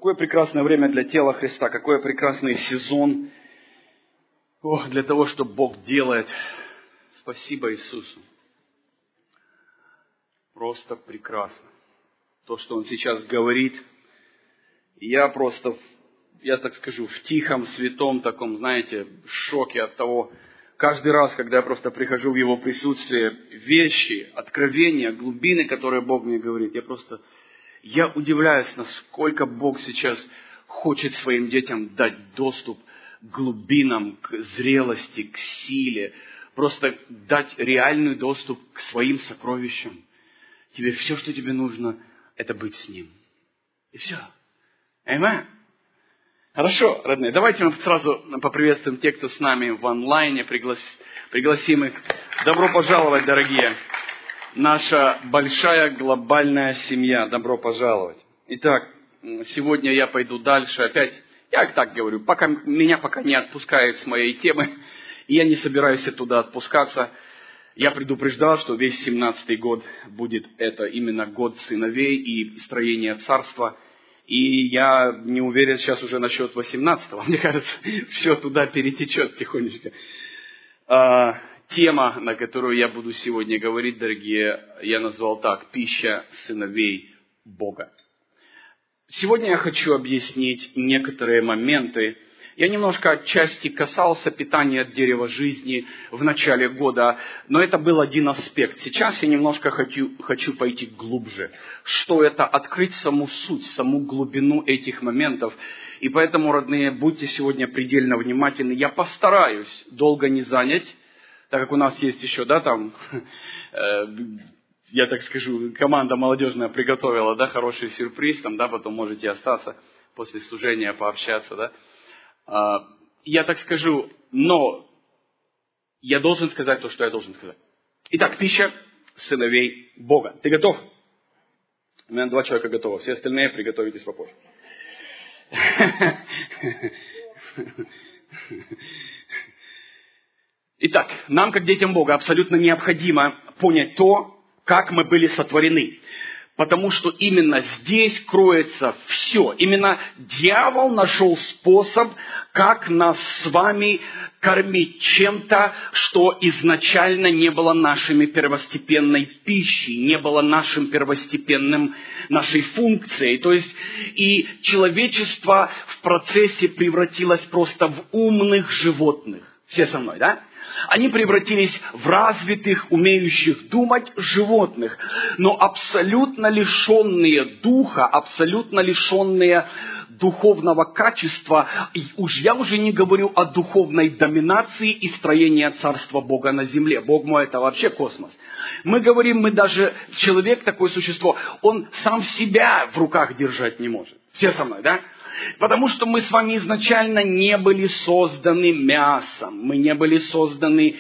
Какое прекрасное время для тела Христа, какой прекрасный сезон для того, что Бог делает. Спасибо Иисусу. Просто прекрасно. То, что Он сейчас говорит. Я так скажу, в тихом, святом таком, знаете, шоке от того, каждый раз, когда я просто прихожу в Его присутствие, вещи, откровения, глубины, которые Бог мне говорит, я удивляюсь, насколько Бог сейчас хочет своим детям дать доступ к глубинам, к зрелости, к силе, просто дать реальный доступ к своим сокровищам. Тебе все, что тебе нужно, это быть с Ним. И все. Аминь. Хорошо, родные, давайте мы сразу поприветствуем тех, кто с нами в онлайне, пригласим их. Добро пожаловать, дорогие. Наша большая глобальная семья. Добро пожаловать. Итак, сегодня я пойду дальше. Опять, я так говорю, меня пока не отпускает с моей темы, и я не собираюсь туда отпускаться. Я предупреждал, что весь 17-й год будет это именно год сыновей и строения царства. И я не уверен сейчас уже насчет 18-го. Мне кажется, все туда перетечет тихонечко. Тема, на которую я буду сегодня говорить, дорогие, я назвал так: пища сыновей Бога. Сегодня я хочу объяснить некоторые моменты. Я немножко отчасти касался питания от дерева жизни в начале года, но это был один аспект. Сейчас я немножко хочу пойти глубже. Что это? Открыть саму суть, саму глубину этих моментов. И поэтому, родные, будьте сегодня предельно внимательны. Я постараюсь долго не занять, так как у нас есть еще, я так скажу, команда молодежная приготовила, хороший сюрприз, потом можете остаться после служения, пообщаться, Я так скажу, но я должен сказать то, что я должен сказать. Итак, пища сыновей Бога. Ты готов? У меня 2 человека готовы, все остальные приготовитесь попозже. Итак, нам, как детям Бога, абсолютно необходимо понять то, как мы были сотворены. Потому что именно здесь кроется все. Именно дьявол нашел способ, как нас с вами кормить чем-то, что изначально не было нашей первостепенной пищей, не было нашей функцией. То есть и человечество в процессе превратилось просто в умных животных. Все со мной, да? Они превратились в развитых, умеющих думать животных, но абсолютно лишенные духа, абсолютно лишенные духовного качества. Я уже не говорю о духовной доминации и строении Царства Бога на земле. Бог мой, это вообще космос. Мы даже, человек, такое существо, он сам себя в руках держать не может. Все со мной, да? Потому что мы с вами изначально не были созданы мясом. Мы не были созданы,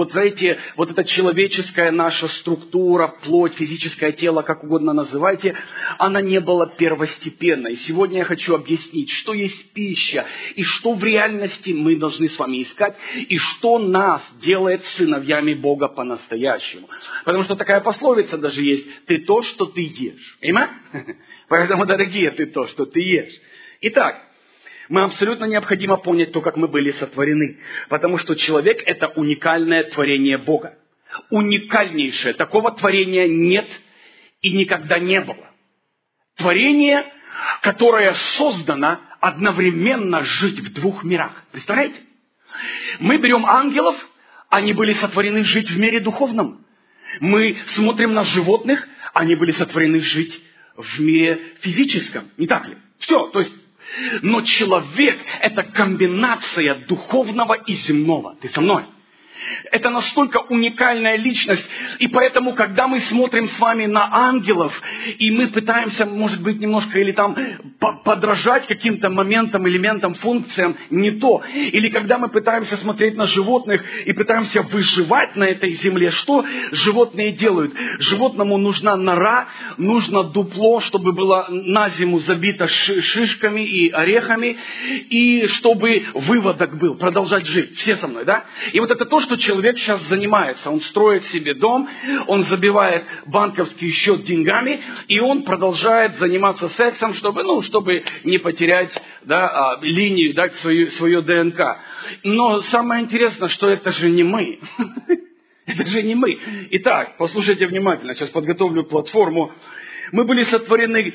эта человеческая наша структура, плоть, физическое тело, как угодно называйте, она не была первостепенной. Сегодня я хочу объяснить, что есть пища, и что в реальности мы должны с вами искать, и что нас делает сыновьями Бога по-настоящему. Потому что такая пословица даже есть: ты то, что ты ешь. Понимаете? Поэтому, дорогие, ты то, что ты ешь. Итак, мы абсолютно необходимо понять то, как мы были сотворены. Потому что человек – это уникальное творение Бога. Уникальнейшее. Такого творения нет и никогда не было. Творение, которое создано одновременно жить в 2 мирах. Представляете? Мы берем ангелов, они были сотворены жить в мире духовном. Мы смотрим на животных, они были сотворены жить в мире физическом. Не так ли? Все, то есть, но человек – это комбинация духовного и земного. Ты со мной? Это настолько уникальная личность. И поэтому, когда мы смотрим с вами на ангелов, и мы пытаемся, может быть, немножко или подражать каким-то моментам, элементам, функциям, не то. Или когда мы пытаемся смотреть на животных и пытаемся выживать на этой земле, что животные делают? Животному нужна нора, нужно дупло, чтобы было на зиму забито шишками и орехами, и чтобы выводок был, продолжать жить. Все со мной, да? И это то, что человек сейчас занимается. Он строит себе дом, он забивает банковский счет деньгами, и он продолжает заниматься сексом, чтобы чтобы не потерять линию, свое ДНК. Но самое интересное, что это же не мы. Это же не мы. Итак, послушайте внимательно, сейчас подготовлю платформу. Мы были сотворены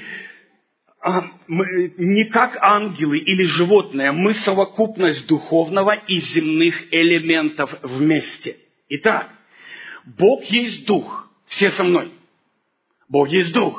не как ангелы или животные, мы совокупность духовного и земных элементов вместе. Итак, Бог есть Дух. Все со мной. Бог есть Дух.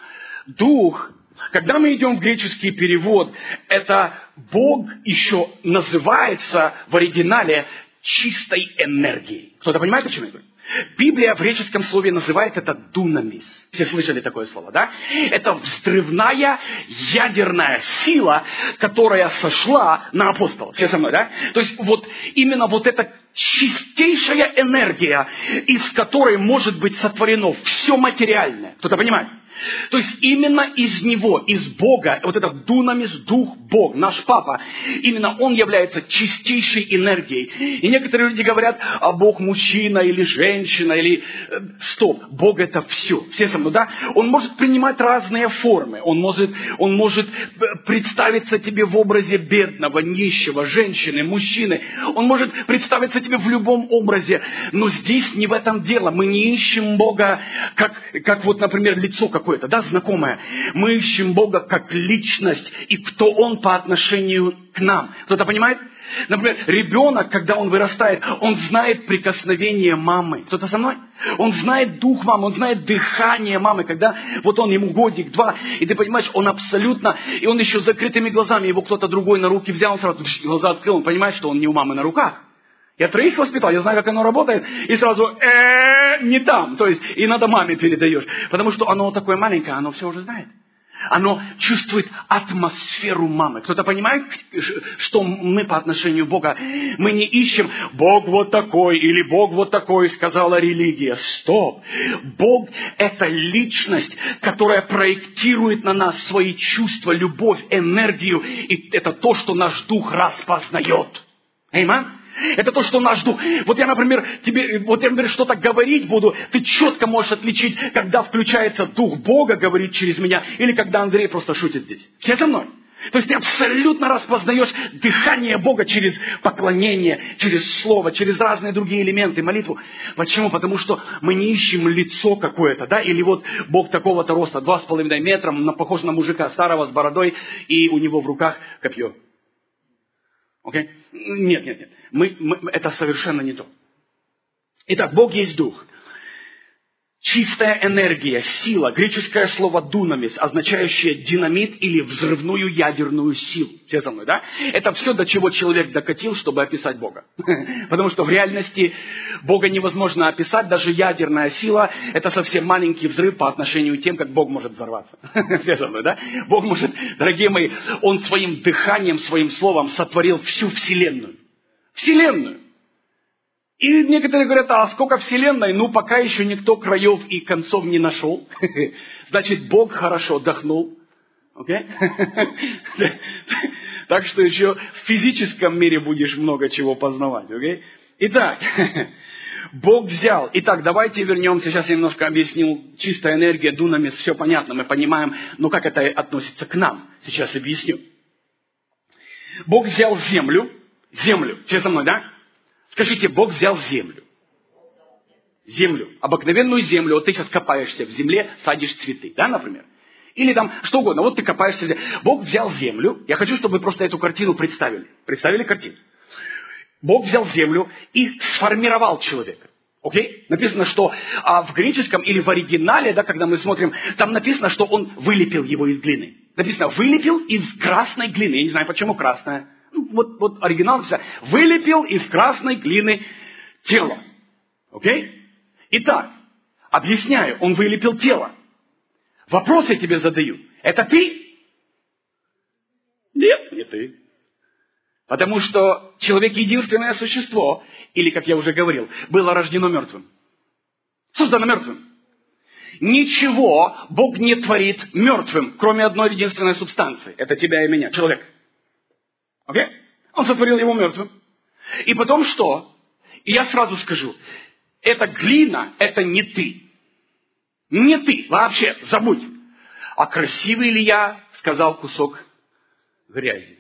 Дух, когда мы идем в греческий перевод, это Бог еще называется в оригинале чистой энергией. Кто-то понимает, о чем я говорю? Библия в греческом слове называет это дунамис. Все слышали такое слово, да? Это взрывная ядерная сила, которая сошла на апостолов. Все со мной, да? То есть именно эта чистейшая энергия, из которой может быть сотворено все материальное. Кто-то понимает? То есть именно из Него, из Бога, этот дунамис, Дух, Бог, наш Папа, именно Он является чистейшей энергией. И некоторые люди говорят, а Бог мужчина или женщина, или... Стоп, Бог это все. Все со мной, да? Он может принимать разные формы. Он может представиться тебе в образе бедного, нищего, женщины, мужчины. Он может представиться тебе в любом образе. Но здесь не в этом дело. Мы не ищем Бога, как например, лицо какое-то, знакомое. Мы ищем Бога как личность, и кто Он по отношению к нам. Кто-то понимает? Например, ребенок, когда он вырастает, он знает прикосновение мамы. Кто-то со мной? Он знает дух мамы, он знает дыхание мамы, когда он ему годик-два, и ты понимаешь, он абсолютно, и он еще с закрытыми глазами, его кто-то другой на руки взял, он сразу глаза открыл, он понимает, что он не у мамы на руках. Я 3 воспитал, я знаю, как оно работает, и сразу не там. То есть, и надо маме передаешь. Потому что оно такое маленькое, оно все уже знает. Оно чувствует атмосферу мамы. Кто-то понимает, что мы по отношению к Богу? Мы не ищем Бог вот такой или Бог вот такой, сказала религия. Стоп! Бог – это личность, которая проектирует на нас свои чувства, любовь, энергию. И это то, что наш дух распознает. Аминь? Это то, что наш дух. Я, например, тебе что-то говорить буду, ты четко можешь отличить, когда включается дух Бога говорит через меня, или когда Андрей просто шутит здесь. Все со мной? То есть ты абсолютно распознаешь дыхание Бога через поклонение, через слово, через разные другие элементы, молитву. Почему? Потому что мы не ищем лицо какое-то, или Бог такого-то роста, 2,5 метра, похож на мужика старого с бородой, и у него в руках копье. Окей? Нет. Это совершенно не то. Итак, Бог есть Дух. Чистая энергия, сила, греческое слово «дунамис», означающее динамит или взрывную ядерную силу. Все со мной, да? Это все, до чего человек докатил, чтобы описать Бога. Потому что в реальности Бога невозможно описать, даже ядерная сила – это совсем маленький взрыв по отношению к тем, как Бог может взорваться. Все со мной, да? Бог может, дорогие мои, Он своим дыханием, своим словом сотворил всю Вселенную. Вселенную. И некоторые говорят, а сколько вселенной? Пока еще никто краев и концов не нашел. Значит, Бог хорошо отдохнул. Okay? Так что еще в физическом мире будешь много чего познавать. Okay? Итак, Бог взял. Итак, давайте вернемся. Сейчас я немножко объяснил. Чистая энергия, дунамис, все понятно, мы понимаем. Но как это относится к нам? Сейчас объясню. Бог взял землю. Все со мной, да? Скажите, Бог взял землю. Землю. Обыкновенную землю. Ты сейчас копаешься в земле, садишь цветы, например. Или там что угодно. Ты копаешься в земле. Бог взял землю. Я хочу, чтобы вы просто эту картину представили. Представили картину? Бог взял землю и сформировал человека. Окей? Написано, что в греческом или в оригинале, когда мы смотрим, там написано, что он вылепил его из глины. Написано, вылепил из красной глины. Я не знаю, почему красная. Оригинал написано, вылепил из красной глины тело. Окей? Итак, объясняю, он вылепил тело. Вопрос я тебе задаю. Это ты? Нет, не ты. Потому что человек единственное существо, или, как я уже говорил, было рождено мертвым. Создано мертвым. Ничего Бог не творит мертвым, кроме одной единственной субстанции. Это тебя и меня, человек. Окей? Он сотворил его мертвым. И потом что? И я сразу скажу, эта глина, это не ты. Не ты, вообще, забудь. А красивый ли я, сказал кусок грязи.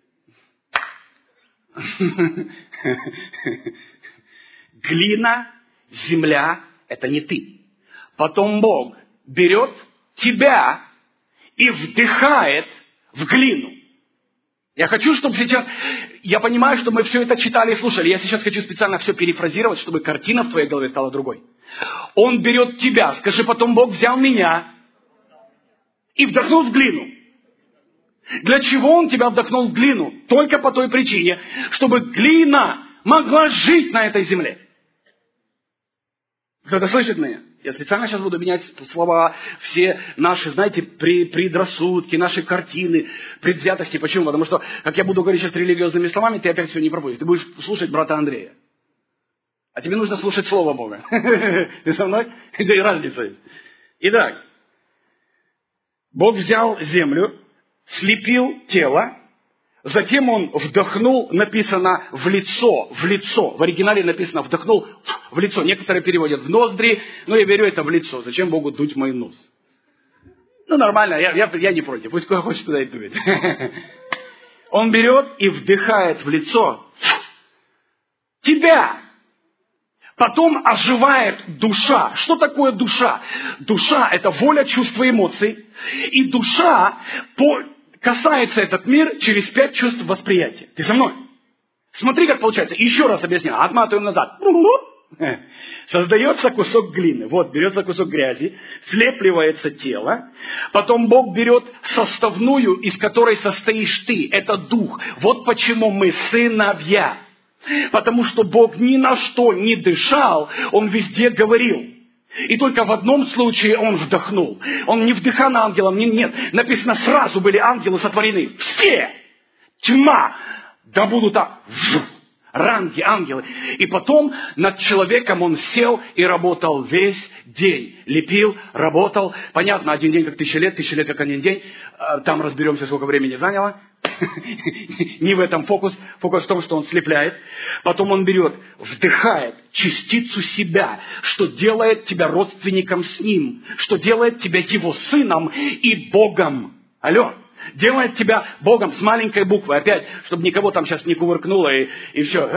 Глина, земля – это не ты. Потом Бог берет тебя и вдыхает в глину. Я хочу, чтобы сейчас... Я понимаю, что мы все это читали и слушали. Я сейчас хочу специально все перефразировать, чтобы картина в твоей голове стала другой. Он берет тебя. Скажи, потом Бог взял меня и вдохнул в глину. Для чего Он тебя вдохнул в глину? Только по той причине, чтобы глина могла жить на этой земле. Кто-то слышит меня? Я специально сейчас буду менять слова, все наши, знаете, предрассудки, наши картины, предвзятости. Почему? Потому что, как я буду говорить сейчас религиозными словами, ты опять все не пропустишь. Ты будешь слушать брата Андрея. А тебе нужно слушать Слово Бога. Ты со мной? Это и разница есть. Итак, Бог взял землю, слепил тело, затем Он вдохнул, написано в лицо, в оригинале написано вдохнул в лицо. Некоторые переводят в ноздри, но я беру это в лицо. Зачем Богу дуть в мой нос? Ну, нормально, я не против, пусть кто хочет туда и дует. Он берет и вдыхает в лицо тебя. Потом оживает душа. Что такое душа? Душа – это воля, чувства, эмоций. И душа касается этот мир через 5 чувств восприятия. Ты со мной? Смотри, как получается. Еще раз объясняю. Отматываем назад. Создается кусок глины. Вот, берется кусок грязи, слепливается тело. Потом Бог берет составную, из которой состоишь ты. Это дух. Вот почему мы сыновья. Потому что Бог ни на что не дышал, Он везде говорил. И только в одном случае Он вдохнул. Он не вдыхал на ангелов, нет. Написано, сразу были ангелы сотворены. Все! Тьма! Да будут ранги, ангелы. И потом над человеком Он сел и работал весь день. Лепил, работал. Понятно, один день как 1000 лет как один день. Там разберемся, сколько времени заняло. Не в этом фокус. Фокус в том, что Он слепляет. Потом Он берет, вдыхает частицу себя, что делает тебя родственником с Ним, что делает тебя Его сыном и Богом. Алло. Делает тебя Богом с маленькой буквы. Опять, чтобы никого там сейчас не кувыркнуло и все.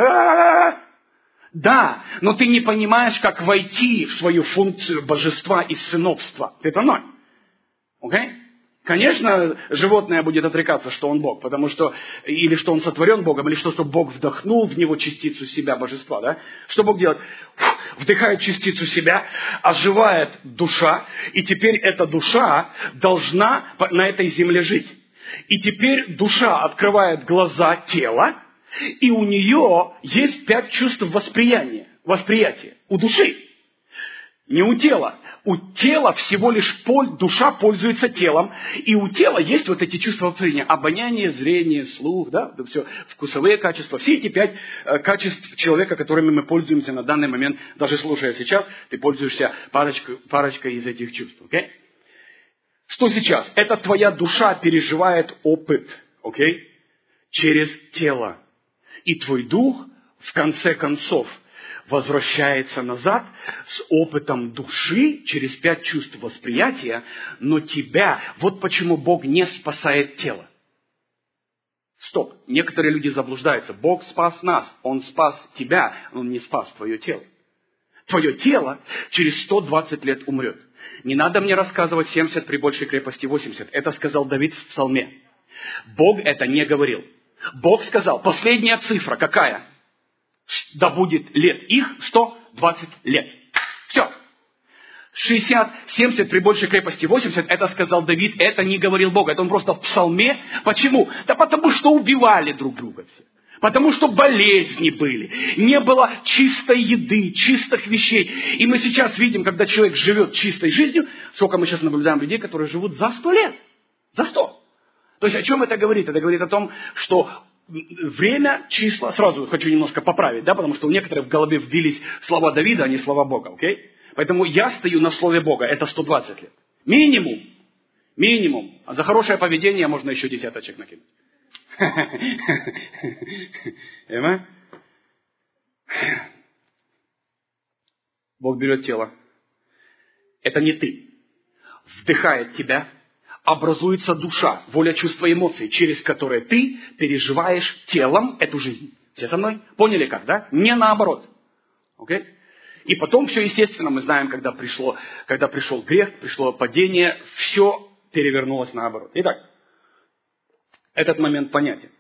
Да, но ты не понимаешь, как войти в свою функцию божества и сыновства. Ты со мной? Окей? Конечно, животное будет отрекаться, что он Бог, потому что, или что он сотворен Богом, или что Бог вдохнул в него частицу себя, божества, да? Что Бог делает? Вдыхает частицу себя, оживает душа, и теперь эта душа должна на этой земле жить. И теперь душа открывает глаза тела, и у нее есть 5 чувств восприятия у души. Не у тела. У тела всего лишь душа пользуется телом, и у тела есть вот эти чувства восприятия. Обоняние, зрение, слух, да, все, вкусовые качества. Все эти 5 качеств человека, которыми мы пользуемся на данный момент, даже слушая сейчас, ты пользуешься парочкой из этих чувств. Okay? Что сейчас? Это твоя душа переживает опыт, okay? Через тело. И твой дух, в конце концов, возвращается назад с опытом души через 5 чувств восприятия, но тебя, вот почему Бог не спасает тело. Стоп, некоторые люди заблуждаются. Бог спас нас, Он спас тебя, Он не спас твое тело. Твое тело через 120 лет умрет. Не надо мне рассказывать 70 при большей крепости 80. Это сказал Давид в Псалме. Бог это не говорил. Бог сказал, последняя цифра какая? Да будет лет их 120 лет. Все. 60, 70 при большей крепости 80, это сказал Давид, это не говорил Бог. Это он просто в Псалме. Почему? Да потому что убивали друг друга все. Потому что болезни были. Не было чистой еды, чистых вещей. И мы сейчас видим, когда человек живет чистой жизнью, сколько мы сейчас наблюдаем людей, которые живут за 100 лет. За 100. То есть о чем это говорит? Это говорит о том, что время, числа, сразу хочу немножко поправить, да, потому что у некоторых в голове вбились слова Давида, а не слова Бога, окей? Поэтому я стою на слове Бога, это 120 лет. Минимум. Минимум. А за хорошее поведение можно еще десяточек накинуть. Бог берет тело. Это не ты. Вдыхает тебя, образуется душа, воля, чувства, эмоции, через которые ты переживаешь телом эту жизнь. Все со мной? Поняли как, да? Не наоборот. Окей? И потом все естественно, мы знаем, когда пришел грех, пришло падение, все перевернулось наоборот. Итак, этот момент понятен.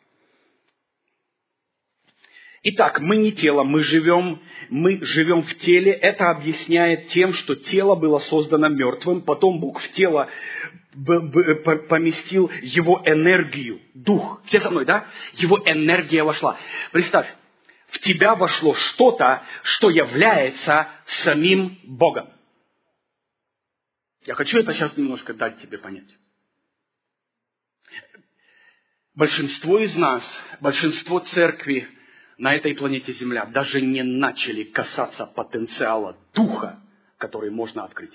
Итак, мы не тело, мы живем в теле. Это объясняет тем, что тело было создано мертвым, потом Бог в тело поместил его энергию, дух. Все со мной, да? Его энергия вошла. Представь, в тебя вошло что-то, что является самим Богом. Я хочу это сейчас немножко дать тебе понять. Большинство из нас, большинство церкви на этой планете Земля даже не начали касаться потенциала духа, который можно открыть.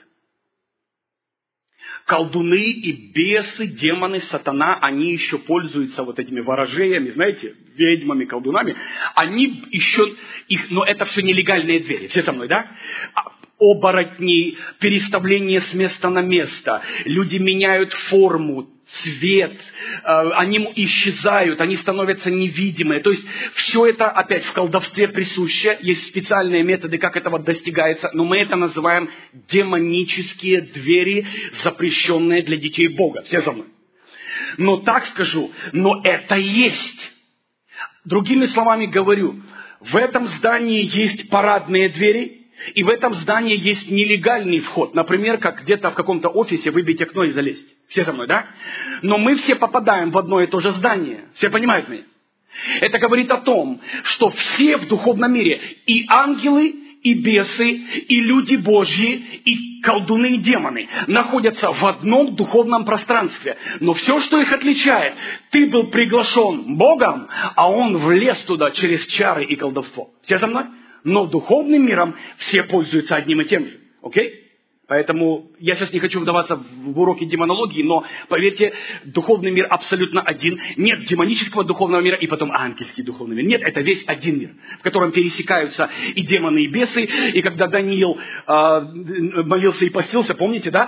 Колдуны и бесы, демоны, сатана, они еще пользуются вот этими ворожеями, знаете, ведьмами, колдунами. Они еще, но это все нелегальные двери. Все со мной, да? Оборотни, переставление с места на место. Люди меняют форму, цвет, они исчезают, они становятся невидимые. То есть все это опять в колдовстве присуще. Есть специальные методы, как этого достигается. Но мы это называем демонические двери, запрещенные для детей Бога. Все за мной. Но так скажу, но это есть. Другими словами говорю, в этом здании есть парадные двери, и в этом здании есть нелегальный вход. Например, как где-то в каком-то офисе выбить окно и залезть. Все со мной, да? Но мы все попадаем в одно и то же здание. Все понимают меня? Это говорит о том, что все в духовном мире, и ангелы, и бесы, и люди Божьи, и колдуны, и демоны, находятся в одном духовном пространстве. Но все, что их отличает, ты был приглашен Богом, а Он влез туда через чары и колдовство. Все со мной? Но духовным миром все пользуются одним и тем же. Окей? Поэтому я сейчас не хочу вдаваться в уроки демонологии, но поверьте, духовный мир абсолютно один. Нет демонического духовного мира и потом ангельский духовный мир. Нет, это весь один мир, в котором пересекаются и демоны, и бесы. И когда Даниил молился и постился, помните, да?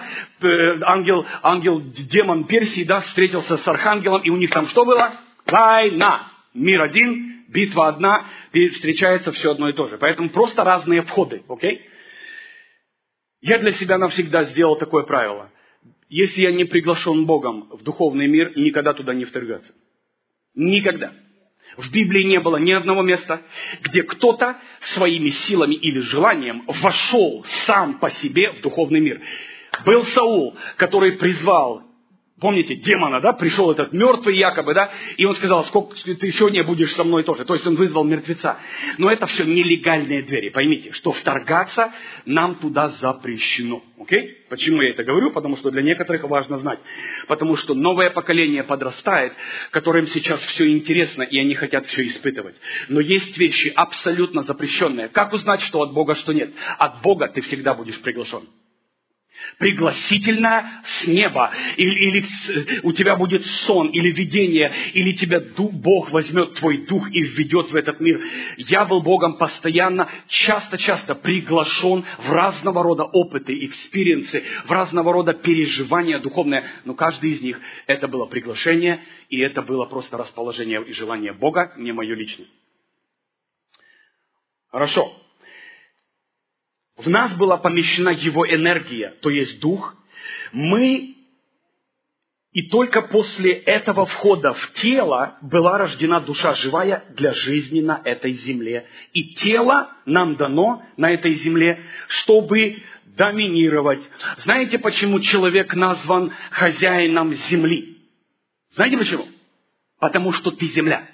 Демон Персии, да, встретился с архангелом, и у них там что было? Война. Мир один. Битва одна, встречается все одно и то же. Поэтому просто разные входы, окей? Я для себя навсегда сделал такое правило. Если я не приглашен Богом в духовный мир, никогда туда не вторгаться. Никогда. В Библии не было ни одного места, где кто-то своими силами или желанием вошел сам по себе в духовный мир. Был Саул, который призвал, помните, демона, да, пришел этот мертвый якобы, да, и он сказал, сколько ты сегодня будешь со мной тоже. То есть он вызвал мертвеца. Но это все нелегальные двери. Поймите, что вторгаться нам туда запрещено. Окей? Почему я это говорю? Потому что для некоторых важно знать. Потому что новое поколение подрастает, которым сейчас все интересно, и они хотят все испытывать. Но есть вещи абсолютно запрещенные. Как узнать, что от Бога, что нет? От Бога ты всегда будешь приглашен. Пригласительно с неба, или у тебя будет сон, или видение, или тебя Бог возьмет твой дух и введет в этот мир. Я был Богом постоянно, часто приглашен в разного рода опыты, экспириенсы, в разного рода переживания духовные, но каждый из них это было приглашение, и это было просто расположение и желание Бога, не мое личное. Хорошо. В нас была помещена Его энергия, то есть Дух. И только после этого входа в тело была рождена душа живая для жизни на этой земле. И тело нам дано на этой земле, чтобы доминировать. Знаете, почему человек назван хозяином земли? Знаете почему? Потому что ты земля.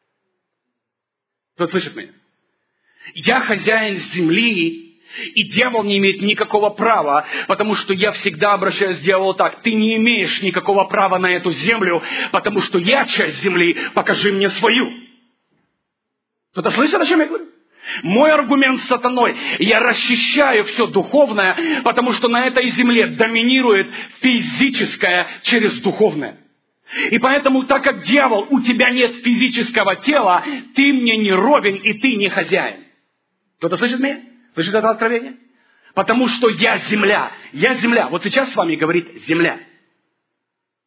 Кто слышит меня? Я хозяин земли. И дьявол не имеет никакого права, потому что я всегда обращаюсь к дьяволу так. Ты не имеешь никакого права на эту землю, потому что я часть земли, покажи мне свою. Кто-то слышит, о чем я говорю? Мой аргумент с сатаной. Я расчищаю все духовное, потому что на этой земле доминирует физическое через духовное. И поэтому, так как дьявол, у тебя нет физического тела, ты мне не ровень и ты не хозяин. Кто-то слышит меня? Слышит это откровение? Потому что я земля. Я земля. Вот сейчас с вами говорит земля.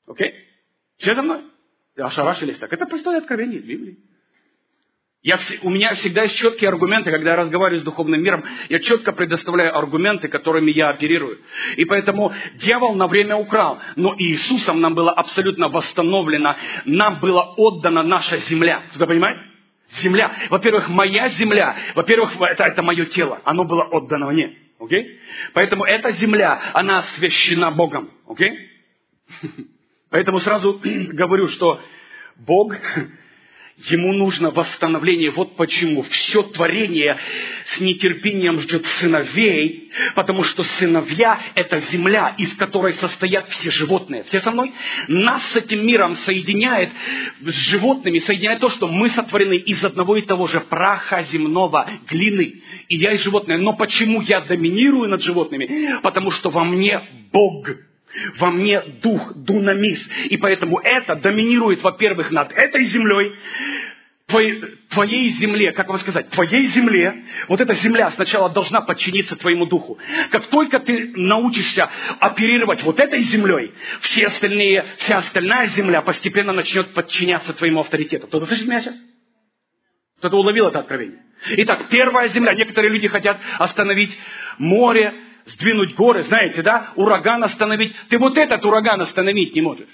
Окей? Все за мной? Ошарашились так. Это простое откровение из Библии. У меня всегда есть четкие аргументы, когда я разговариваю с духовным миром, я четко предоставляю аргументы, которыми я оперирую. И поэтому дьявол на время украл, но Иисусом нам было абсолютно восстановлено, нам была отдана наша земля. Кто понимает? Земля. Во-первых, моя земля, во-первых, это мое тело, оно было отдано мне. Окей? Поэтому эта земля, она освящена Богом. Окей? Поэтому сразу говорю, что Бог... Ему нужно восстановление. Вот почему все творение с нетерпением ждет сыновей, потому что сыновья – это земля, из которой состоят все животные. Все со мной? Нас с этим миром соединяет, с животными, соединяет то, что мы сотворены из одного и того же праха земного, глины. И я и животное. Но почему я доминирую над животными? Потому что во мне Бог. Во мне дух, дунамис. И поэтому это доминирует, во-первых, над этой землей, твоей земле, как вам сказать, твоей земле. Вот эта земля сначала должна подчиниться твоему духу. Как только ты научишься оперировать вот этой землей, вся остальная земля постепенно начнет подчиняться твоему авторитету. Кто-то слышит меня сейчас? Кто-то уловил это откровение? Итак, первая земля. Некоторые люди хотят остановить море, сдвинуть горы, знаете, да? Ураган остановить. Ты вот этот ураган остановить не можешь.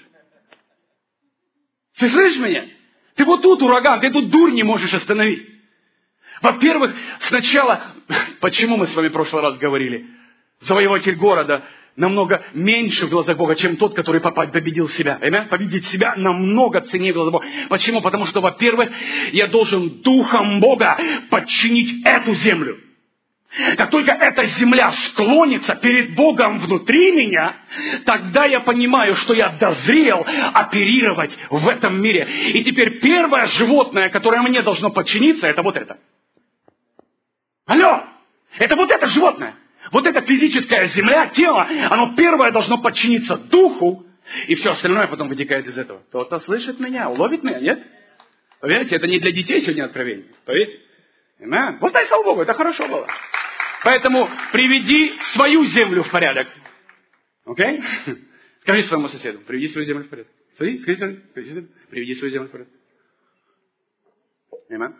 Ты слышишь меня? Ты вот тут ураган, ты тут дурь не можешь остановить. Во-первых, сначала, почему мы с вами в прошлый раз говорили, завоеватель города намного меньше в глазах Бога, чем тот, который победил себя. Победить себя намного ценнее в глазах Бога. Почему? Потому что, во-первых, я должен духом Бога подчинить эту землю. Как только эта земля склонится перед Богом внутри меня, тогда я понимаю, что я дозрел оперировать в этом мире. И теперь первое животное, которое мне должно подчиниться, это вот это. Алло! Это вот это животное. Вот эта физическая земля, тело, оно первое должно подчиниться духу, и все остальное потом вытекает из этого. Кто-то слышит меня, уловит меня, нет? Поверьте, это не для детей сегодня откровение. Поверьте? Вот дай слава Богу, это хорошо было. Поэтому приведи свою землю в порядок. Окей? Скажи своему соседу, приведи свою землю в порядок. Приведи свою землю в порядок. Аминь.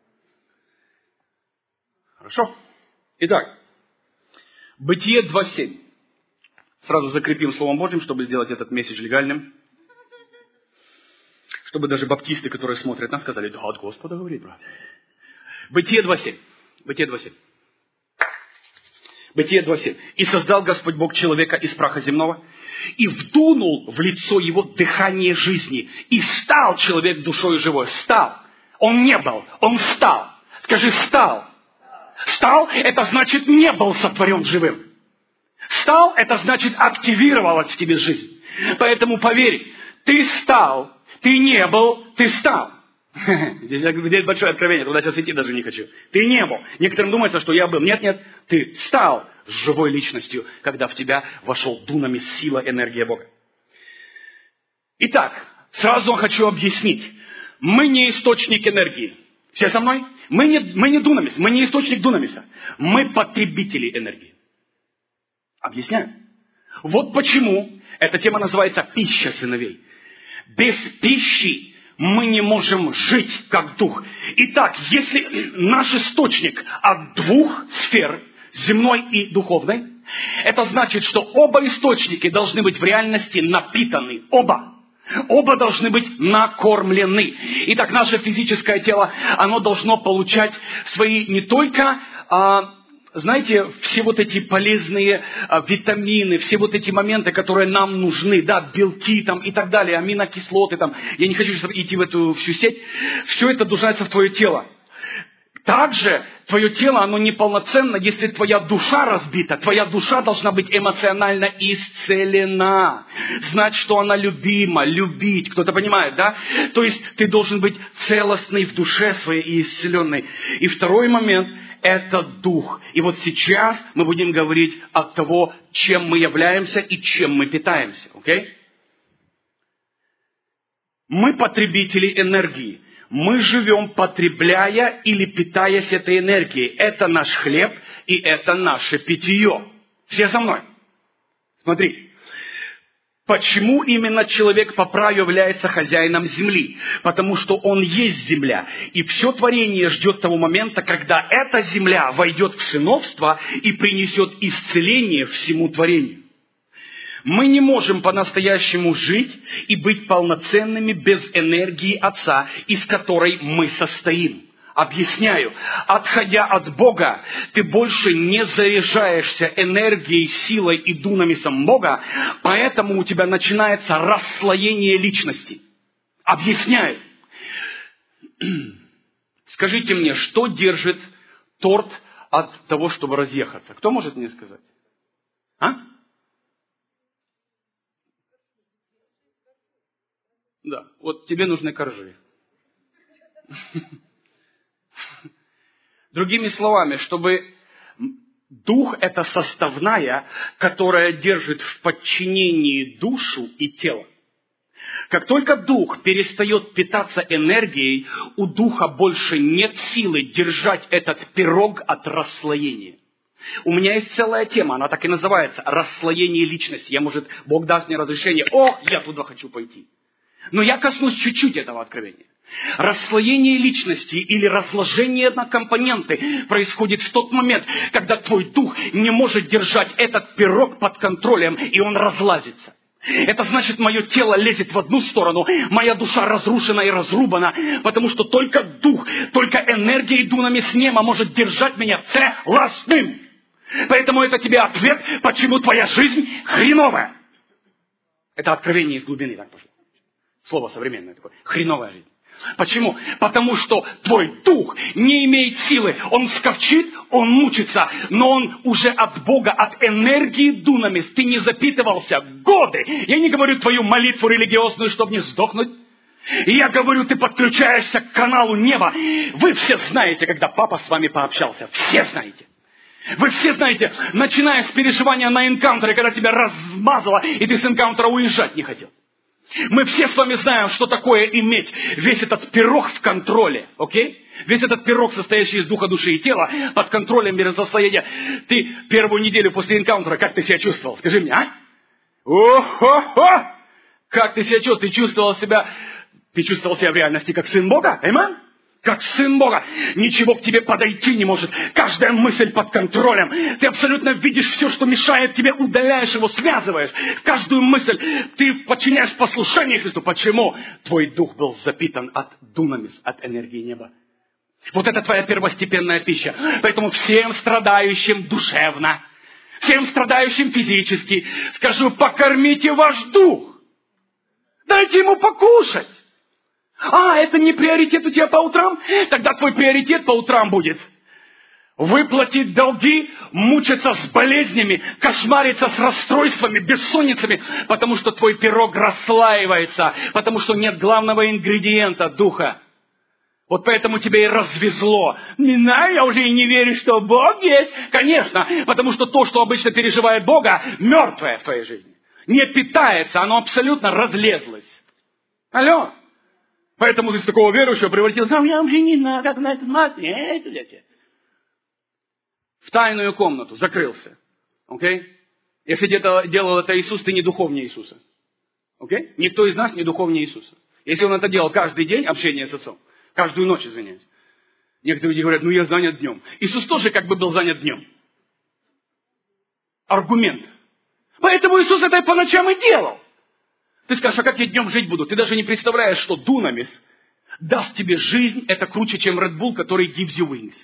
Хорошо. Итак, Бытие 2.7. Сразу закрепим Словом Божьим, чтобы сделать этот месседж легальным. Чтобы даже баптисты, которые смотрят нас, сказали, да, от Господа говорит, брат. Бытие 2.7. Бытие 2.7. Бытие 2.7. «И создал Господь Бог человека из праха земного, и вдунул в лицо его дыхание жизни, и стал человек душою живой». Стал. Он не был, он стал. Скажи, стал. Стал, это значит, не был сотворен живым. Стал, это значит, активировалась в тебе жизнь. Поэтому поверь, ты стал, ты не был, ты стал. Здесь большое откровение, туда сейчас идти даже не хочу. Ты не был. Некоторым думается, что я был. Нет, ты стал с живой личностью, когда в тебя вошел дунамис, сила, энергия Бога. Итак, сразу хочу объяснить. Мы не источник энергии. Все со мной? Мы не дунамис, мы не источник дунамиса. Мы потребители энергии. Объясняю. Вот почему эта тема называется «Пища сыновей». Без пищи мы не можем жить как дух. Итак, если наш источник от двух сфер, земной и духовной, это значит, что оба источники должны быть в реальности напитаны. Оба. Оба должны быть накормлены. Итак, наше физическое тело, оно должно получать свои не только... знаете, все вот эти полезные витамины, все вот эти моменты, которые нам нужны, да, белки там и так далее, аминокислоты там, я не хочу идти в эту всю сеть, все это нуждается в твое тело. Также твое тело, оно неполноценно, если твоя душа разбита. Твоя душа должна быть эмоционально исцелена. Знать, что она любима, любить. Кто-то понимает, да? То есть ты должен быть целостный в душе своей и исцеленный. И второй момент – это дух. И вот сейчас мы будем говорить о том, чем мы являемся и чем мы питаемся. Окей? Мы потребители энергии. Мы живем, потребляя или питаясь этой энергией. Это наш хлеб и это наше питье. Все со мной? Смотри. Почему именно человек по праву является хозяином земли? Потому что он есть земля. И все творение ждет того момента, когда эта земля войдет в сыновство и принесет исцеление всему творению. Мы не можем по-настоящему жить и быть полноценными без энергии Отца, из которой мы состоим. Объясняю, отходя от Бога, ты больше не заряжаешься энергией, силой и дунамисом Бога, поэтому у тебя начинается расслоение личности. Объясняю. Скажите мне, что держит торт от того, чтобы разъехаться? Кто может мне сказать? А? Да, вот тебе нужны коржи. Другими словами, чтобы дух – это составная, которая держит в подчинении душу и тело. Как только дух перестает питаться энергией, у духа больше нет силы держать этот пирог от расслоения. У меня есть целая тема, она так и называется – расслоение личности. Может, Бог даст мне разрешение, я туда хочу пойти. Но я коснусь чуть-чуть этого откровения. Расслоение личности или разложение на компоненты происходит в тот момент, когда твой дух не может держать этот пирог под контролем, и он разлазится. Это значит, мое тело лезет в одну сторону, моя душа разрушена и разрубана, потому что только дух, только энергия и дунамис неба может держать меня целостным. Поэтому это тебе ответ, почему твоя жизнь хреновая. Это откровение из глубины, так пошло. Слово современное такое. Хреновая жизнь. Почему? Потому что твой дух не имеет силы. Он скавчит, он мучится, но он уже от Бога, от энергии дунамис. Ты не запитывался годы. Я не говорю твою молитву религиозную, чтобы не сдохнуть. Я говорю, ты подключаешься к каналу неба. Вы все знаете, когда папа с вами пообщался. Все знаете. Вы все знаете, начиная с переживания на энкаунтере, когда тебя размазало, и ты с энкаунтера уезжать не хотел. Мы все с вами знаем, что такое иметь весь этот пирог в контроле, окей? Весь этот пирог, состоящий из духа, души и тела, под контролем без расслоения. Ты первую неделю после энкаунтера, как ты себя чувствовал? Скажи мне, а? О-хо-хо! Как ты себя чувствовал? Ты чувствовал себя в реальности как сын Бога? Аминь? Как сын Бога. Ничего к тебе подойти не может. Каждая мысль под контролем. Ты абсолютно видишь все, что мешает тебе, удаляешь его, связываешь. Каждую мысль ты подчиняешь послушанию Христу. Почему? Твой дух был запитан от дунамис, от энергии неба. Вот это твоя первостепенная пища. Поэтому всем страдающим душевно, всем страдающим физически, скажу, покормите ваш дух. Дайте ему покушать. Это не приоритет у тебя по утрам? Тогда твой приоритет по утрам будет выплатить долги, мучиться с болезнями, кошмариться с расстройствами, бессонницами, потому что твой пирог расслаивается, потому что нет главного ингредиента духа. Вот поэтому тебя и развезло. Не знаю, я уже и не верю, что Бог есть. Конечно, потому что то, что обычно переживает Бога, мертвое в твоей жизни. Не питается, оно абсолютно разлезлось. Алло. Поэтому ты с такого верующего превратился, я уже не знаю, как на это смотреть. В тайную комнату закрылся. Окей? Если делал это Иисус, ты не духовнее Иисуса. Окей? Никто из нас не духовнее Иисуса. Если он это делал каждый день, общение с Отцом, каждую ночь, извиняюсь. Некоторые люди говорят, я занят днем. Иисус тоже как бы был занят днем. Аргумент. Поэтому Иисус это по ночам и делал. Ты скажешь, как я днем жить буду? Ты даже не представляешь, что дунамис даст тебе жизнь, это круче, чем Red Bull, который gives you wings.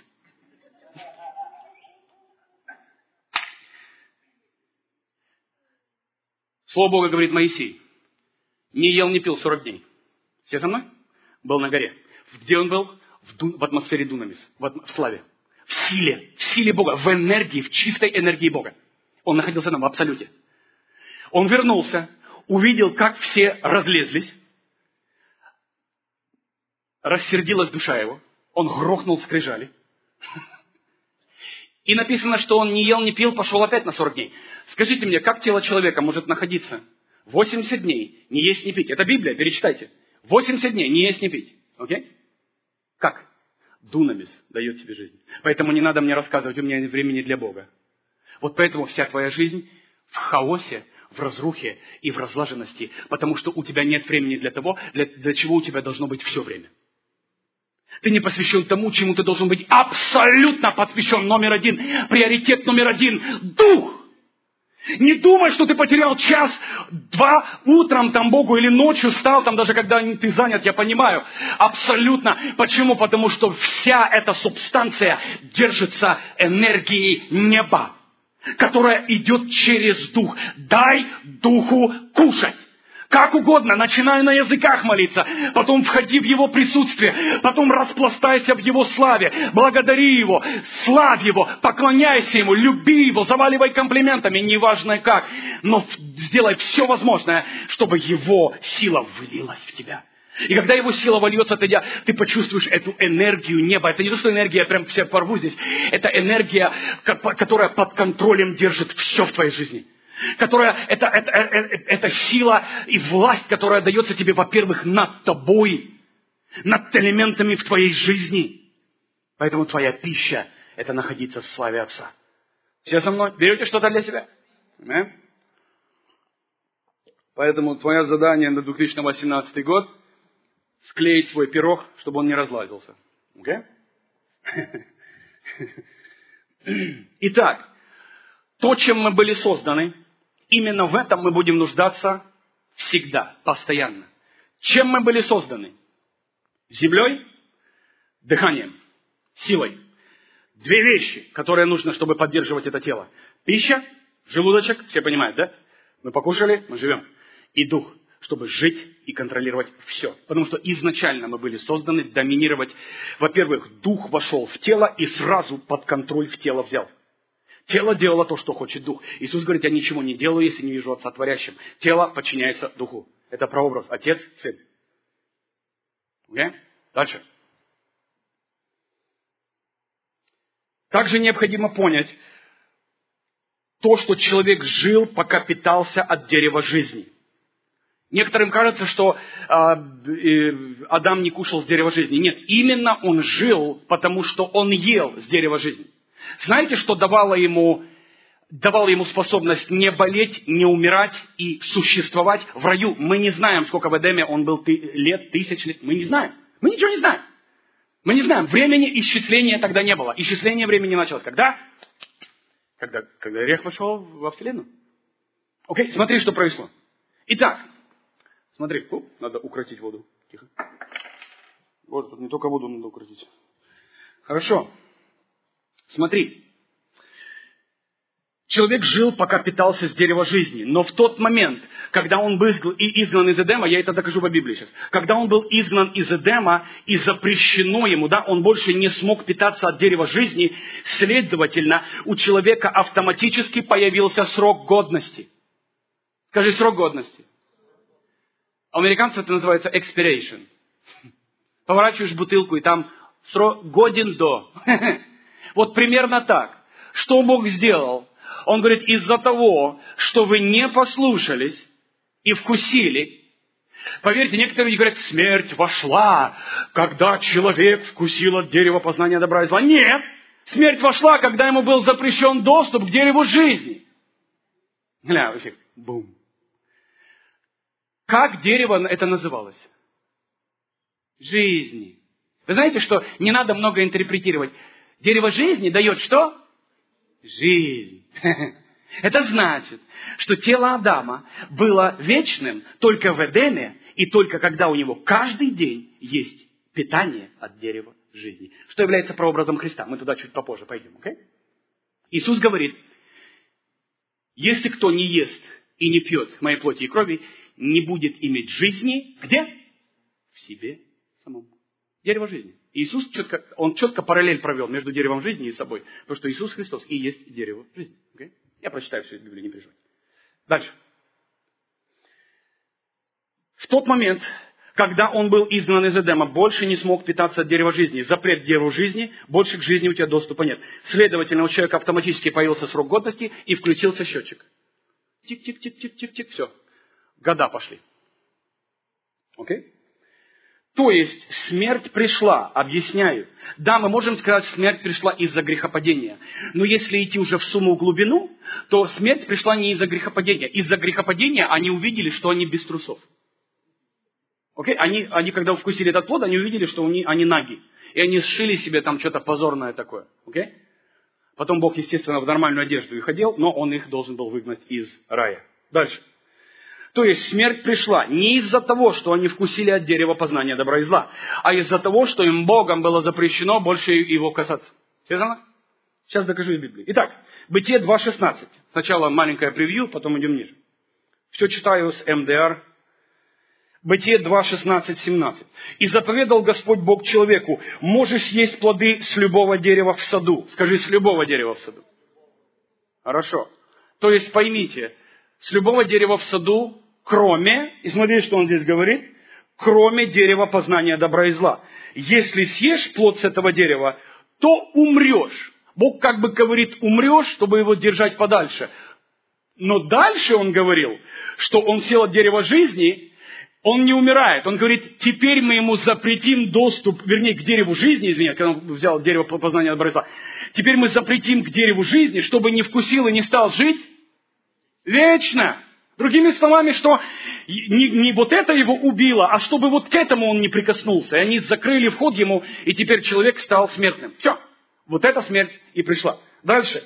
Слово Бога говорит Моисей. Не ел, не пил 40 дней. Все со мной? Был на горе. Где он был? В атмосфере дунамис, в славе. В силе Бога, в энергии, в чистой энергии Бога. Он находился там в абсолюте. Он вернулся, увидел, как все разлезлись. Рассердилась душа его. Он грохнул скрижали. И написано, что он не ел, не пил, пошел опять на 40 дней. Скажите мне, как тело человека может находиться 80 дней, не есть, не пить? Это Библия, перечитайте. 80 дней, не есть, не пить. Окей? Как? Дунамис дает тебе жизнь. Поэтому не надо мне рассказывать, у меня нет времени для Бога. Вот поэтому вся твоя жизнь в хаосе, в разрухе и в разлаженности, потому что у тебя нет времени для того, для чего у тебя должно быть все время. Ты не посвящен тому, чему ты должен быть абсолютно посвящен. Номер один, приоритет номер один – Дух. Не думай, что ты потерял час-два утром там Богу или ночью встал, там даже когда ты занят, я понимаю. Абсолютно. Почему? Потому что вся эта субстанция держится энергией неба, которая идет через Дух. Дай Духу кушать. Как угодно, начинай на языках молиться, потом входи в Его присутствие, потом распластайся в Его славе, благодари Его, славь Его, поклоняйся Ему, люби Его, заваливай комплиментами, неважно как, но сделай все возможное, чтобы Его сила вылилась в тебя. И когда Его сила вольется в тебя, ты почувствуешь эту энергию неба. Это не то, что энергия, я прям все порву здесь, это энергия, которая под контролем держит все в твоей жизни. Это сила и власть, которая дается тебе, во-первых, над тобой, над элементами в твоей жизни. Поэтому твоя пища – это находиться в славе Отца. Все со мной? Берете что-то для себя? Поэтому твое задание на 2018 год – склеить свой пирог, чтобы он не разлазился. Окей? Итак, то, чем мы были созданы, именно в этом мы будем нуждаться всегда, постоянно. Чем мы были созданы? Землей, дыханием, силой. Две вещи, которые нужно, чтобы поддерживать это тело. Пища, желудочек, все понимают, да? Мы покушали, мы живем. И дух, чтобы жить и контролировать все. Потому что изначально мы были созданы доминировать. Во-первых, дух вошел в тело и сразу под контроль в тело взял. Тело делало то, что хочет Дух. Иисус говорит, я ничего не делаю, если не вижу Отца творящим. Тело подчиняется Духу. Это прообраз. Отец, Сын. Okay? Дальше. Также необходимо понять то, что человек жил, пока питался от дерева жизни. Некоторым кажется, что Адам не кушал с дерева жизни. Нет, именно он жил, потому что он ел с дерева жизни. Знаете, что давало ему способность не болеть, не умирать и существовать в раю? Мы не знаем, сколько в Эдеме он был лет, тысяч лет. Мы не знаем. Мы ничего не знаем. Мы не знаем. Времени исчисления тогда не было. Исчисление времени началось. Когда? Когда грех вошел во Вселенную. Окей, смотри, что произошло. Итак, смотри. Надо укротить воду. Тихо. Вот, тут не только воду надо укротить. Хорошо. Смотри, человек жил, пока питался с дерева жизни. Но в тот момент, когда он был изгнан из Эдема, я это докажу по Библии сейчас, когда он был изгнан из Эдема и запрещено ему, он больше не смог питаться от дерева жизни, следовательно, у человека автоматически появился срок годности. Скажи, срок годности. У американцев это называется expiration. Поворачиваешь бутылку, и там срок годен до. Вот примерно так. Что Бог сделал? Он говорит, из-за того, что вы не послушались и вкусили. Поверьте, некоторые люди говорят, смерть вошла, когда человек вкусил от дерева познания добра и зла. Нет, смерть вошла, когда ему был запрещен доступ к дереву жизни. Гля, бум. Как дерево это называлось? Жизни. Вы знаете, что не надо много интерпретировать. Дерево жизни дает что? Жизнь. Это значит, что тело Адама было вечным только в Эдеме, и только когда у него каждый день есть питание от дерева жизни. Что является прообразом Христа. Мы туда чуть попозже пойдем. Okay? Иисус говорит, если кто не ест и не пьет моей плоти и крови, не будет иметь жизни. Где? В себе самом. Дерево жизни. Иисус четко параллель провел между деревом жизни и собой. Потому что Иисус Христос и есть дерево жизни. Okay? Я прочитаю всю Библию, не переживайте. Дальше. В тот момент, когда он был изгнан из Эдема, больше не смог питаться от дерева жизни. Запрет дереву жизни, больше к жизни у тебя доступа нет. Следовательно, у человека автоматически появился срок годности и включился счетчик. Тик-тик-тик-тик-тик-тик, все. Года пошли. Окей? То есть смерть пришла, объясняю. Да, мы можем сказать, смерть пришла из-за грехопадения. Но если идти уже в сумму глубину, то смерть пришла не из-за грехопадения. Из-за грехопадения они увидели, что они без трусов. Окей? Они когда вкусили этот плод, они увидели, что они наги. И они сшили себе там что-то позорное такое. Окей? Потом Бог, естественно, в нормальную одежду их одел, но Он их должен был выгнать из рая. Дальше. То есть смерть пришла не из-за того, что они вкусили от дерева познания добра и зла, а из-за того, что им Богом было запрещено больше его касаться. Все знают? Сейчас докажу из Библии. Итак, Бытие 2.16. Сначала маленькое превью, потом идем ниже. Все читаю с МДР. Бытие 2.16-17. «И заповедал Господь Бог человеку: можешь есть плоды с любого дерева в саду». Скажи, с любого дерева в саду. Хорошо. То есть поймите, с любого дерева в саду, кроме, и смотрите, что он здесь говорит, кроме дерева познания добра и зла. Если съешь плод с этого дерева, то умрешь. Бог как бы говорит, умрешь, чтобы его держать подальше. Но дальше он говорил, что он сел от дерева жизни, он не умирает. Он говорит, теперь мы ему запретим доступ, вернее, к дереву жизни, извиняюсь, когда он взял дерево познания добра и зла. Теперь мы запретим к дереву жизни, чтобы не вкусил и не стал жить вечно. Другими словами, что не вот это его убило, а чтобы вот к этому он не прикоснулся. И они закрыли вход ему, и теперь человек стал смертным. Все. Вот эта смерть и пришла. Дальше.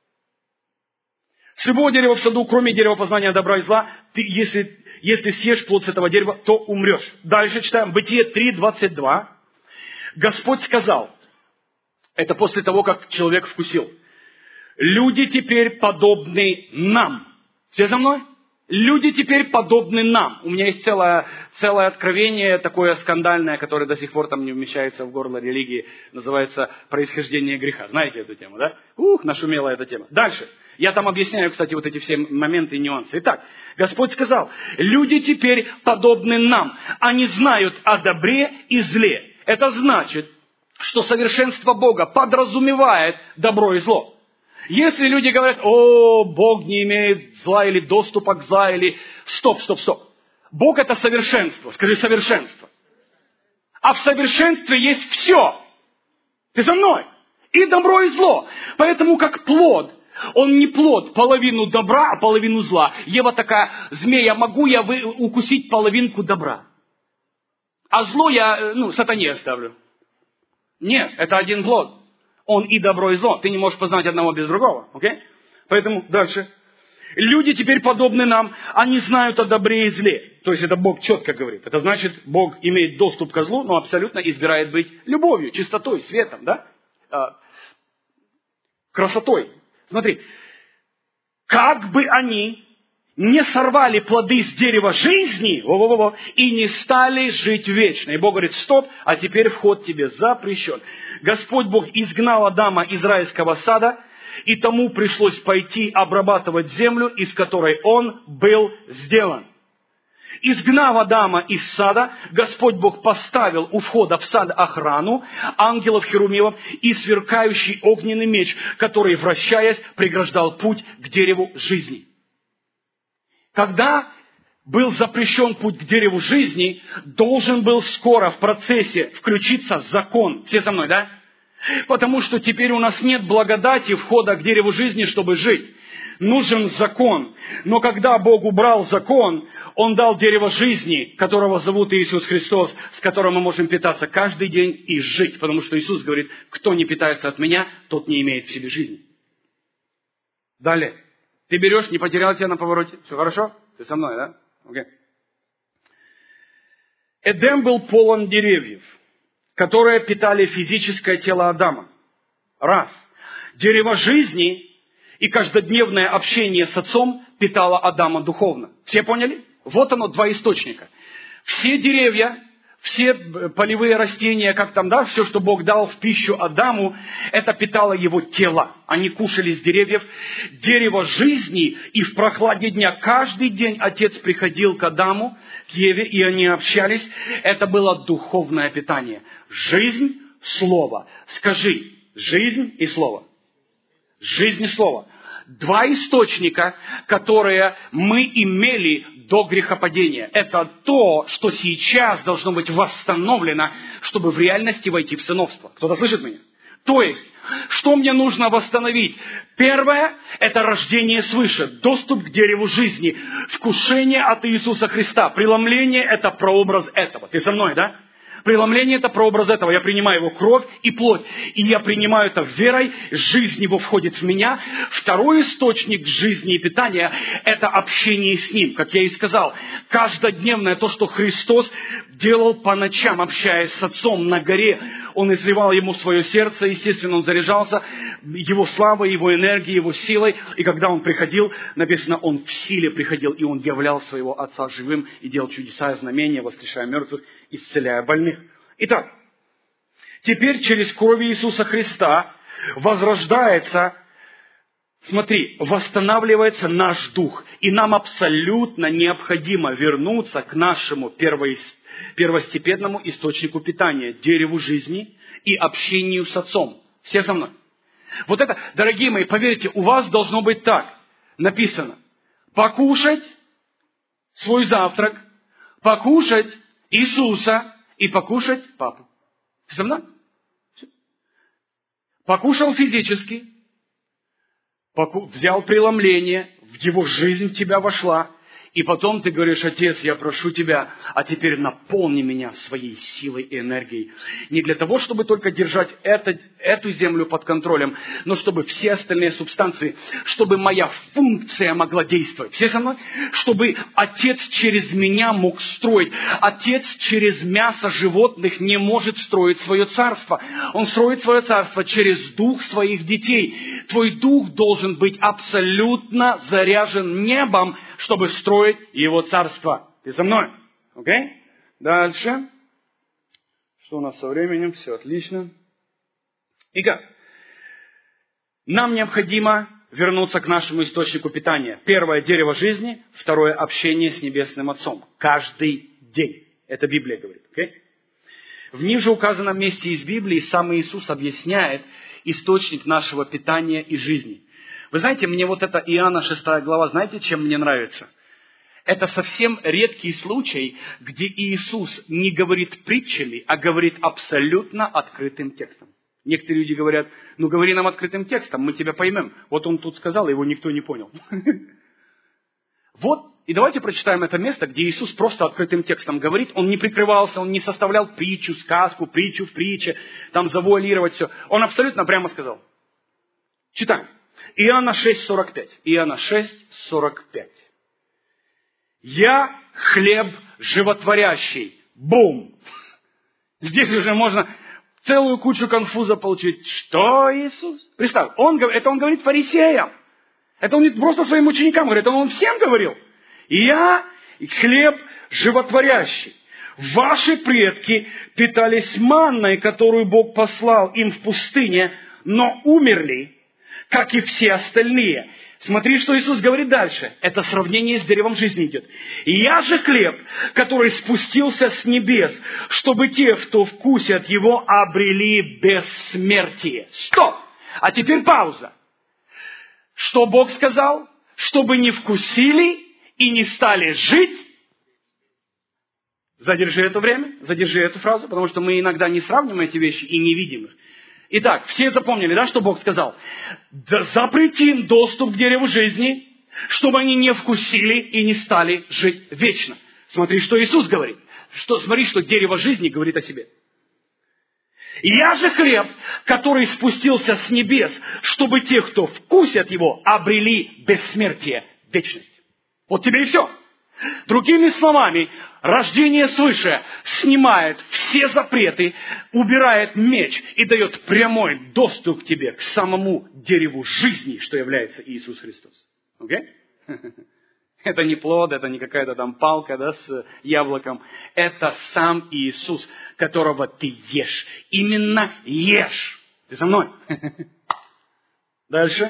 С любого дерева в саду, кроме дерева познания добра и зла, ты, если съешь плод с этого дерева, то умрешь. Дальше читаем. Бытие 3.22. Господь сказал, это после того, как человек вкусил: люди теперь подобны нам. Все за мной? Люди теперь подобны нам. У меня есть целое откровение, такое скандальное, которое до сих пор там не вмещается в горло религии. Называется «Происхождение греха». Знаете эту тему, да? Нашумела эта тема. Дальше. Я там объясняю, кстати, вот эти все моменты и нюансы. Итак, Господь сказал: люди теперь подобны нам. Они знают о добре и зле. Это значит, что совершенство Бога подразумевает добро и зло. Если люди говорят, Бог не имеет зла или доступа к зла, или... Стоп. Бог это совершенство. Скажи, совершенство. А в совершенстве есть все. Ты со мной? И добро, и зло. Поэтому как плод, он не плод половину добра, а половину зла. Ева такая, змея, могу я укусить половинку добра? А зло я, сатане оставлю. Нет, это один плод. Он и добро, и зло. Ты не можешь познать одного без другого. Окей? Поэтому дальше. Люди теперь подобны нам. Они знают о добре и зле. То есть это Бог четко говорит. Это значит, Бог имеет доступ ко злу, но абсолютно избирает быть любовью, чистотой, светом, да? Красотой. Смотри. Как бы они не сорвали плоды с дерева жизни, и не стали жить вечно. И Бог говорит, стоп, а теперь вход тебе запрещен. Господь Бог изгнал Адама из райского сада, и тому пришлось пойти обрабатывать землю, из которой он был сделан. Изгнав Адама из сада, Господь Бог поставил у входа в сад охрану, ангелов-херувимов и сверкающий огненный меч, который, вращаясь, преграждал путь к дереву жизни. Когда был запрещен путь к дереву жизни, должен был скоро в процессе включиться закон. Все со мной, да? Потому что теперь у нас нет благодати входа к дереву жизни, чтобы жить. Нужен закон. Но когда Бог убрал закон, Он дал дерево жизни, которого зовут Иисус Христос, с которым мы можем питаться каждый день и жить. Потому что Иисус говорит, кто не питается от Меня, тот не имеет в себе жизни. Далее. Ты берешь, не потерял тебя на повороте. Все хорошо? Ты со мной, да? Окей. Эдем был полон деревьев, которые питали физическое тело Адама. Раз. Дерево жизни и каждодневное общение с Отцом питало Адама духовно. Все поняли? Вот оно, два источника. Все деревья, все полевые растения, как там, да, все, что Бог дал в пищу Адаму, это питало его тело. Они кушали с деревьев. Дерево жизни, и в прохладе дня каждый день Отец приходил к Адаму, к Еве, и они общались. Это было духовное питание. Жизнь, слово. Скажи, жизнь и слово. Жизнь и слово. два источника, которые мы имели до грехопадения. Это то, что сейчас должно быть восстановлено, чтобы в реальности войти в сыновство. Кто-то слышит меня? То есть, что мне нужно восстановить? Первое – это рождение свыше, доступ к дереву жизни, вкушение от Иисуса Христа. Преломление – это прообраз этого. Ты со мной, да? Преломление – это прообраз этого. Я принимаю его кровь и плоть. И я принимаю это верой, жизнь его входит в меня. Второй источник жизни и питания – это общение с ним. Как я и сказал, каждодневное то, что Христос делал по ночам, общаясь с Отцом на горе. Он изливал ему свое сердце, естественно, он заряжался его славой, его энергией, его силой. И когда он приходил, написано, он в силе приходил, и он являл своего Отца живым и делал чудеса и знамения, воскрешая мертвых, исцеляя больных. Итак, теперь через кровь Иисуса Христа возрождается, восстанавливается наш дух. И нам абсолютно необходимо вернуться к нашему первостепенному источнику питания, дереву жизни и общению с Отцом. Все со мной? Вот это, дорогие мои, поверьте, у вас должно быть так написано. Покушать свой завтрак, покушать Иисуса и покушать папу. Ты со мной? Покушал физически, взял преломление, в его жизнь в тебя вошла, и потом ты говоришь: Отец, я прошу тебя, а теперь наполни меня своей силой и энергией. Не для того, чтобы только держать эту землю под контролем, но чтобы все остальные субстанции, чтобы моя функция могла действовать. Все со мной? Чтобы Отец через меня мог строить. Отец через мясо животных не может строить свое царство. Он строит свое царство через дух своих детей. Твой дух должен быть абсолютно заряжен небом, чтобы строить его царство. Ты со мной? Окей? Дальше. Что у нас со временем? Все отлично. Итак, нам необходимо вернуться к нашему источнику питания. Первое – дерево жизни. Второе – общение с Небесным Отцом. Каждый день. Это Библия говорит. Окей? В ниже указанном месте из Библии сам Иисус объясняет источник нашего питания и жизни. Вы знаете, мне вот это Иоанна 6 глава, знаете, чем мне нравится? Это совсем редкий случай, где Иисус не говорит притчами, а говорит абсолютно открытым текстом. Некоторые люди говорят: ну говори нам открытым текстом, мы тебя поймем. Вот он тут сказал, его никто не понял. Вот, и давайте прочитаем это место, где Иисус просто открытым текстом говорит. Он не прикрывался, он не составлял притчу, сказку, притчу в притче, там завуалировать все. Он абсолютно прямо сказал. Читаем. Иоанна 6:45. Иоанна 6:45. «Я хлеб животворящий». Бум! Здесь уже можно целую кучу конфуза получить. Что Иисус? Представь, это он говорит фарисеям. Это он не просто своим ученикам говорит, это он всем говорил. «Я хлеб животворящий». Ваши предки питались манной, которую Бог послал им в пустыне, но умерли, как и все остальные. Смотри, что Иисус говорит дальше. Это сравнение с деревом жизни идет. «Я же хлеб, который спустился с небес, чтобы те, кто вкусят его, обрели бессмертие». Стоп! А теперь пауза. Что Бог сказал? Чтобы не вкусили и не стали жить. Задержи это время, задержи эту фразу, потому что мы иногда не сравниваем эти вещи и не видим их. Итак, все запомнили, да, что Бог сказал? Запрети им доступ к дереву жизни, чтобы они не вкусили и не стали жить вечно. Смотри, что Иисус говорит. Смотри, что дерево жизни говорит о себе. «Я же хлеб, который спустился с небес, чтобы те, кто вкусят его, обрели бессмертие, вечность». Вот тебе и все. Другими словами, рождение свыше снимает все запреты, убирает меч и дает прямой доступ к тебе, к самому дереву жизни, что является Иисус Христос. Окей? Это не плод, это не какая-то там палка, да, с яблоком. Это сам Иисус, которого ты ешь. Именно ешь. Ты со мной? Дальше.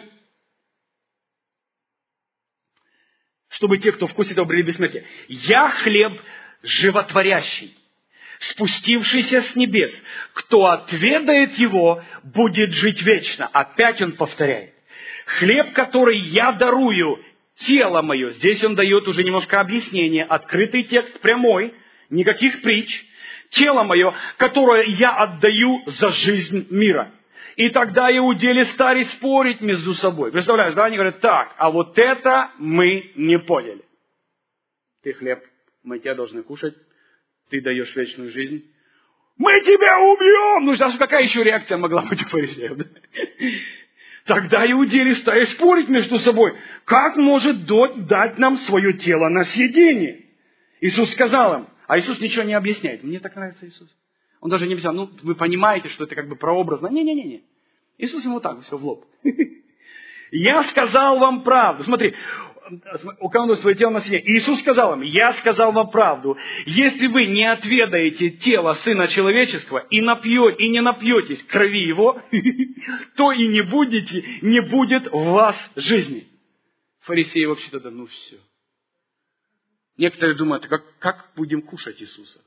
Чтобы те, кто вкусит, обрели бессмертие. «Я хлеб животворящий, спустившийся с небес. Кто отведает его, будет жить вечно». Опять он повторяет. Хлеб, который я дарую, тело мое. Здесь он дает уже немножко объяснение. Открытый текст, прямой, никаких притч. Тело мое, которое я отдаю за жизнь мира. И тогда иудеи стали спорить между собой. Представляешь, да? Они говорят, так, а вот это мы не поняли. Ты хлеб, мы тебя должны кушать. Ты даешь вечную жизнь. Мы тебя убьем! Ну, знаешь, какая еще реакция могла быть у фарисеев? Да? Тогда иудеи стали спорить между собой. Как может дать нам свое тело на съедение? Иисус сказал им. А Иисус ничего не объясняет. Мне так нравится Иисус. Он даже не объяснял. Ну, вы понимаете, что это как бы прообразно. Не-не-не. Иисус ему так все в лоб. Я сказал вам правду. Смотри, у кого свое тело на съедение. Иисус сказал им, я сказал вам правду. Если вы не отведаете тело Сына Человеческого и не напьетесь крови Его, то и не будет в вас жизни. Фарисеи вообще-то, да ну все. Некоторые думают, как будем кушать Иисуса?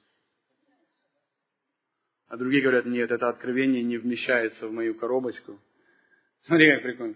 А другие говорят, нет, это откровение не вмещается в мою коробочку. Смотри, как прикольно.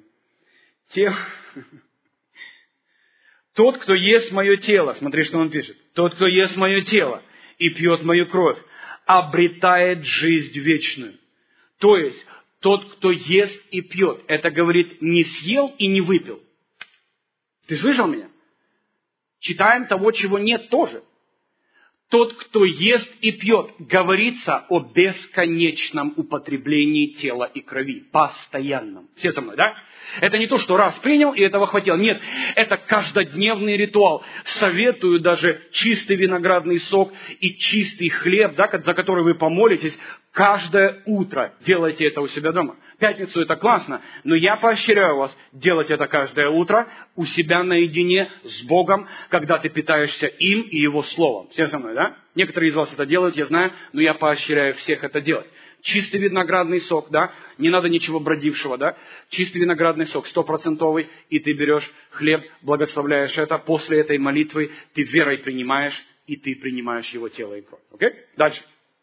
Тот, кто ест мое тело, смотри, что он пишет. Тот, кто ест мое тело и пьет мою кровь, обретает жизнь вечную. То есть, тот, кто ест и пьет, это говорит, не съел и не выпил. Ты слышал меня? Читаем того, чего нет тоже. Тот, кто ест и пьет, говорится о бесконечном употреблении тела и крови. Постоянном. Все со мной, да? Это не то, что раз принял и этого хватило. Нет, это каждодневный ритуал. Советую даже чистый виноградный сок и чистый хлеб, да, за который вы помолитесь, каждое утро. Делайте это у себя дома. В пятницу это классно, но я поощряю вас делать это каждое утро у себя наедине с Богом, когда ты питаешься им и Его Словом. Все со мной, да? Некоторые из вас это делают, я знаю, но я поощряю всех это делать. Чистый виноградный сок, да, не надо ничего бродившего, да, чистый виноградный сок, 100%, и ты берешь хлеб, благословляешь это, после этой молитвы ты верой принимаешь, и ты принимаешь его тело и кровь. Окей? Дальше.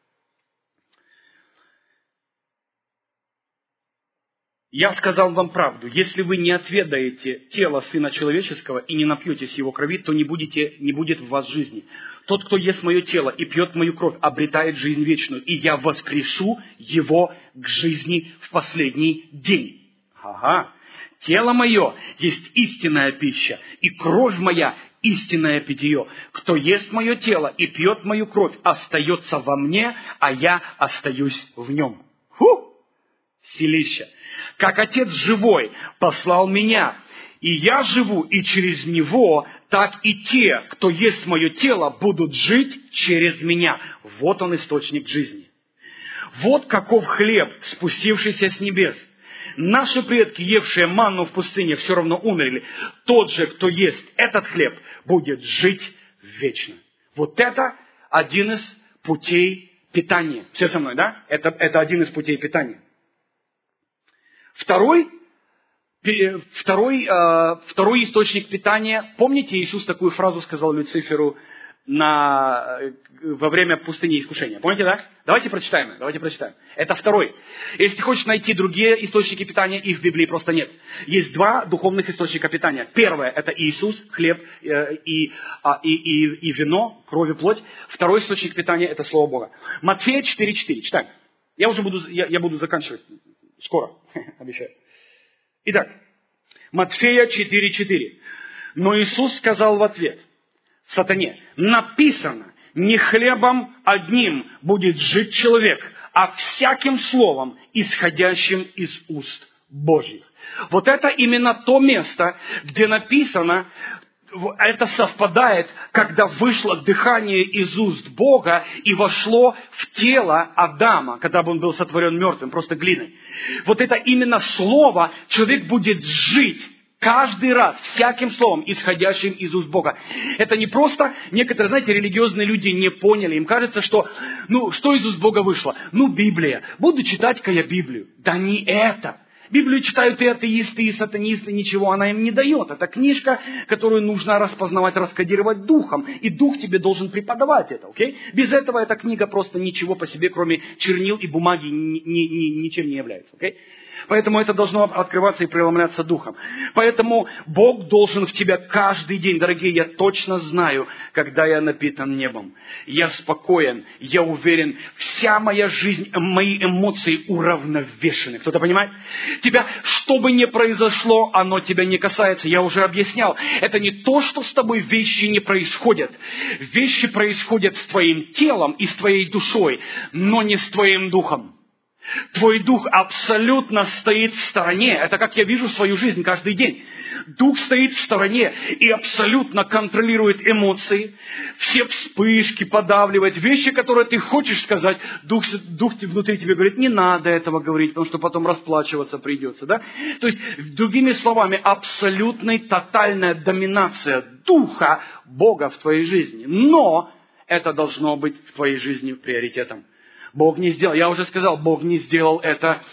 Я сказал вам правду, если вы не отведаете тело Сына Человеческого и не напьетесь Его крови, то не будет в вас жизни. Тот, кто ест мое тело и пьет мою кровь, обретает жизнь вечную, и я воскрешу его к жизни в последний день. Ага. Тело мое есть истинная пища, и кровь моя истинное питье. Кто ест мое тело и пьет мою кровь, остается во мне, а я остаюсь в нем. Силища. Как Отец живой послал меня, и я живу, и через Него, так и те, кто ест мое тело, будут жить через меня. Вот он, источник жизни. Вот каков хлеб, спустившийся с небес. Наши предки, евшие манну в пустыне, все равно умерли. Тот же, кто ест этот хлеб, будет жить вечно. Вот это один из путей питания. Все со мной, да? Это один из путей питания. Второй источник питания. Помните, Иисус такую фразу сказал Люциферу во время пустыни искушения. Помните, да? Давайте прочитаем. Это второй. Если ты хочешь найти другие источники питания, их в Библии просто нет. Есть два духовных источника питания. Первое – это Иисус, хлеб и вино, кровь и плоть. Второй источник питания – это Слово Бога. Матфея 4:4. Читаем. Я буду заканчивать. Скоро, обещаю. Итак, Матфея 4:4. Но Иисус сказал в ответ сатане: написано, не хлебом одним будет жить человек, а всяким словом, исходящим из уст Божьих. Вот это именно то место, где написано, это совпадает, когда вышло дыхание из уст Бога и вошло в тело Адама, когда бы он был сотворен мертвым, просто глиной. Вот это именно слово, человек будет жить каждый раз, всяким словом, исходящим из уст Бога. Это не просто, некоторые, знаете, религиозные люди не поняли. Им кажется, что, что из уст Бога вышло? Библия. Буду читать-ка я Библию. Да не это. Библию читают и атеисты, и сатанисты, ничего она им не дает. Это книжка, которую нужно распознавать, раскодировать духом. И дух тебе должен преподавать это, окей? Без этого эта книга просто ничего по себе, кроме чернил и бумаги, ничем не является, окей? Поэтому это должно открываться и преломляться духом. Поэтому Бог должен в тебя каждый день, дорогие, я точно знаю, когда я напитан небом. Я спокоен, я уверен, вся моя жизнь, мои эмоции уравновешены. Кто-то понимает? Тебя, что бы ни произошло, оно тебя не касается. Я уже объяснял. Это не то, что с тобой вещи не происходят. Вещи происходят с твоим телом и с твоей душой, но не с твоим духом. Твой дух абсолютно стоит в стороне. Это как я вижу свою жизнь каждый день. Дух стоит в стороне и абсолютно контролирует эмоции, все вспышки подавливает, вещи, которые ты хочешь сказать, дух внутри тебе говорит, не надо этого говорить, потому что потом расплачиваться придется. Да? То есть, другими словами, абсолютная, тотальная доминация Духа Бога в твоей жизни. Но это должно быть в твоей жизни приоритетом. Бог не сделал, я уже сказал, Бог не сделал это,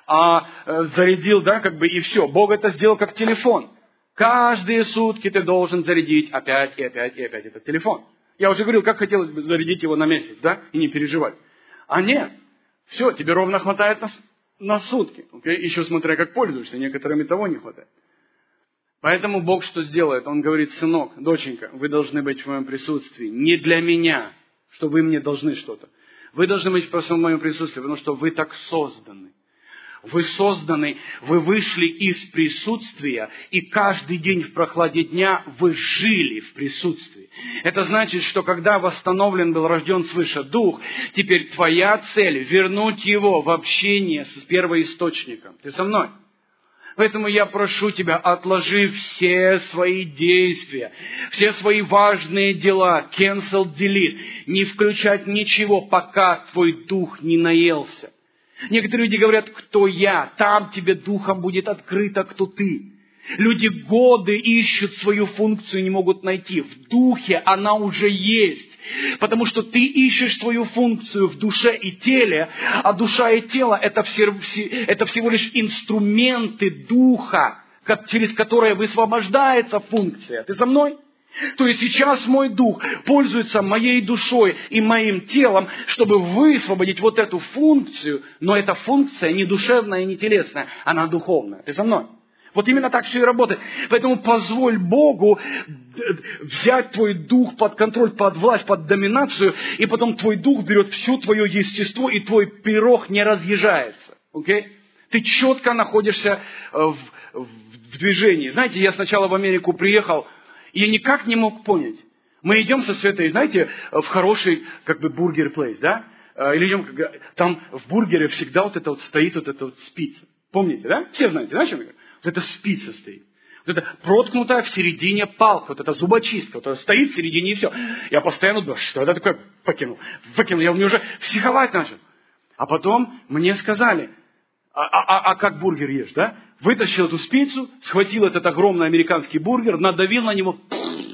зарядил, да, как бы и все. Бог это сделал как телефон. Каждые сутки ты должен зарядить опять и опять и опять этот телефон. Я уже говорил, как хотелось бы зарядить его на месяц, да, и не переживать. А нет, все, тебе ровно хватает на сутки. Okay? Еще смотря как пользуешься, некоторым и того не хватает. Поэтому Бог что сделает? Он говорит, сынок, доченька, вы должны быть в моем присутствии. Не для меня, что вы мне должны что-то. Вы должны быть в моем присутствии, потому что вы так созданы. Вы созданы, вы вышли из присутствия, и каждый день в прохладе дня вы жили в присутствии. Это значит, что когда восстановлен был, рожден свыше Дух, теперь твоя цель вернуть его в общение с первоисточником. Ты со мной? Поэтому я прошу тебя, отложи все свои действия, все свои важные дела, cancel, delete, не включать ничего, пока твой дух не наелся. Некоторые люди говорят, кто я, там тебе духом будет открыто, кто ты. Люди годы ищут свою функцию и не могут найти. В духе она уже есть. Потому что ты ищешь свою функцию в душе и теле, а душа и тело это всего лишь инструменты духа, через которые высвобождается функция. Ты со мной? То есть сейчас мой дух пользуется моей душой и моим телом, чтобы высвободить вот эту функцию, но эта функция не душевная и не телесная, она духовная. Ты со мной? Вот именно так все и работает. Поэтому позволь Богу взять твой дух под контроль, под власть, под доминацию, и потом твой дух берет все твое естество, и твой пирог не разъезжается. Okay? Ты четко находишься в движении. Знаете, я сначала в Америку приехал, и я никак не мог понять. Мы идем со Светой, знаете, в хороший как бы бургер-плейс, да? Или идем, там в бургере всегда вот это вот стоит вот эта вот спица. Помните, да? Все знаете, да, о чем я говорю? Вот эта спица стоит. Вот это проткнутая в середине палка, вот эта зубочистка, которая стоит в середине и все. Я постоянно думаю, что это такое выкинул. Я мне уже психовать начал. А потом мне сказали, как бургер ешь, да? Вытащил эту спицу, схватил этот огромный американский бургер, надавил на него.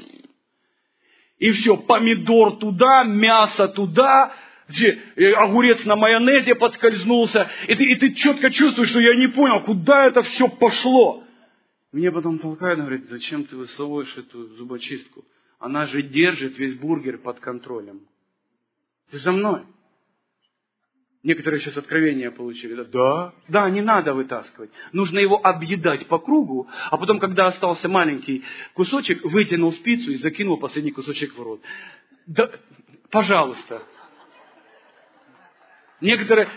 И все, помидор туда, мясо туда, огурец на майонезе подскользнулся. И ты четко чувствуешь, что я не понял, куда это все пошло. Мне потом толкают, говорит, зачем ты высовываешь эту зубочистку? Она же держит весь бургер под контролем. Ты за мной? Некоторые сейчас откровения получили. Да, не надо вытаскивать. Нужно его объедать по кругу, а потом, когда остался маленький кусочек, вытянул спицу и закинул последний кусочек в рот. Да, пожалуйста. Некоторые...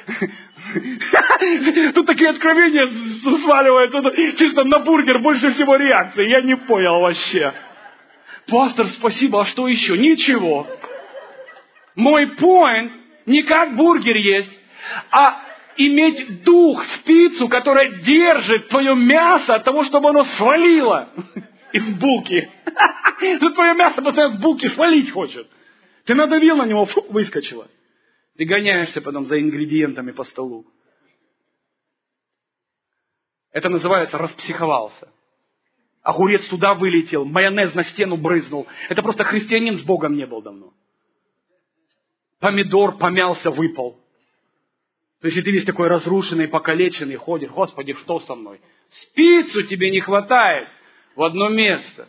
Тут такие откровения сваливаются. Чисто на бургер больше всего реакции. Я не понял вообще. Пастор, спасибо, а что еще? Ничего. Мой point не как бургер есть, а иметь дух, спицу, которая держит твое мясо от того, чтобы оно свалило из булки. Тут твое мясо постоянно с булки свалить хочет. Ты надавил на него, выскочило. Ты гоняешься потом за ингредиентами по столу. Это называется распсиховался. Огурец туда вылетел, майонез на стену брызнул. Это просто христианин с Богом не был давно. Помидор помялся, выпал. То есть, если ты весь такой разрушенный, покалеченный, ходишь, Господи, что со мной? Спицу тебе не хватает в одно место.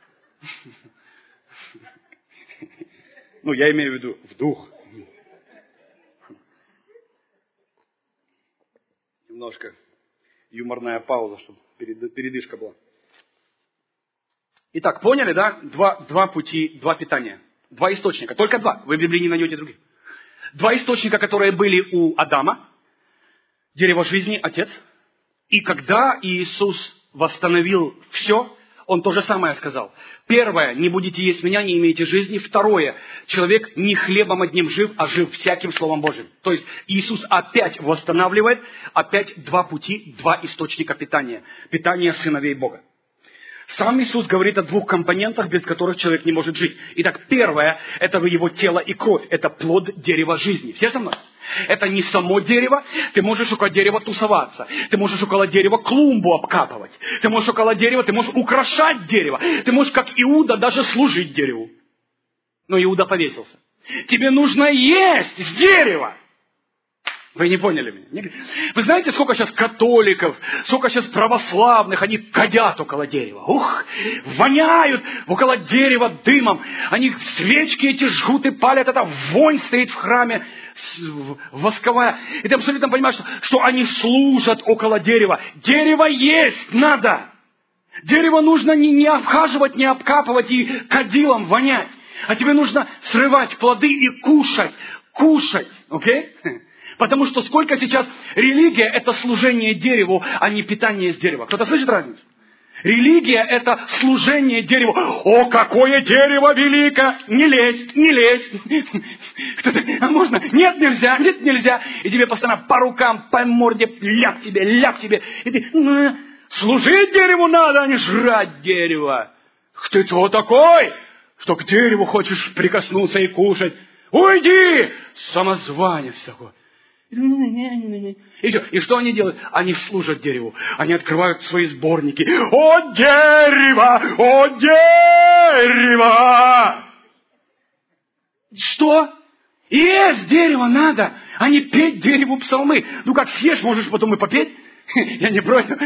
Ну, я имею в виду в дух. Немножко юморная пауза, чтобы передышка была. Итак, поняли, да? Два пути, два питания. Два источника. Только два. Вы в Библии не найдете других. Два источника, которые были у Адама. Дерево жизни, Отец. И когда Иисус восстановил все, Он то же самое сказал. Первое, не будете есть меня, не имеете жизни. Второе, человек не хлебом одним жив, а жив всяким Словом Божьим. То есть Иисус опять восстанавливает, опять два пути, два источника питания. Питание сыновей Бога. Сам Иисус говорит о двух компонентах, без которых человек не может жить. Итак, первое, это его тело и кровь. Это плод дерева жизни. Все со мной? Это не само дерево. Ты можешь около дерева тусоваться. Ты можешь около дерева клумбу обкапывать. Ты можешь около дерева, ты можешь украшать дерево. Ты можешь, как Иуда, даже служить дереву. Но Иуда повесился. Тебе нужно есть с дерева. Вы не поняли меня? Вы знаете, сколько сейчас католиков, сколько сейчас православных, они кадят около дерева. Ух, воняют около дерева дымом. Они свечки эти жгут и палят, это вонь стоит в храме восковая. И ты абсолютно понимаешь, что они служат около дерева. Дерево есть надо. Дерево нужно не обхаживать, не обкапывать и кадилом вонять. А тебе нужно срывать плоды и кушать. Кушать, окей? Потому что сколько сейчас религия – это служение дереву, а не питание с дерева. Кто-то слышит разницу? Религия – это служение дереву. О, какое дерево великое! Не лезь, не лезь. А можно? Нет, нельзя, нет, нельзя. И тебе постоянно по рукам, по морде, ляп тебе. И ты, служить дереву надо, а не жрать дерево. Ты кто такой, что к дереву хочешь прикоснуться и кушать? Уйди! Самозванец такой. И что они делают? Они служат дереву. Они открывают свои сборники. О, дерево! О, дерево! Что? Есть дерево надо, а не петь дереву псалмы. Ну как съешь, можешь потом и попеть. Я не против.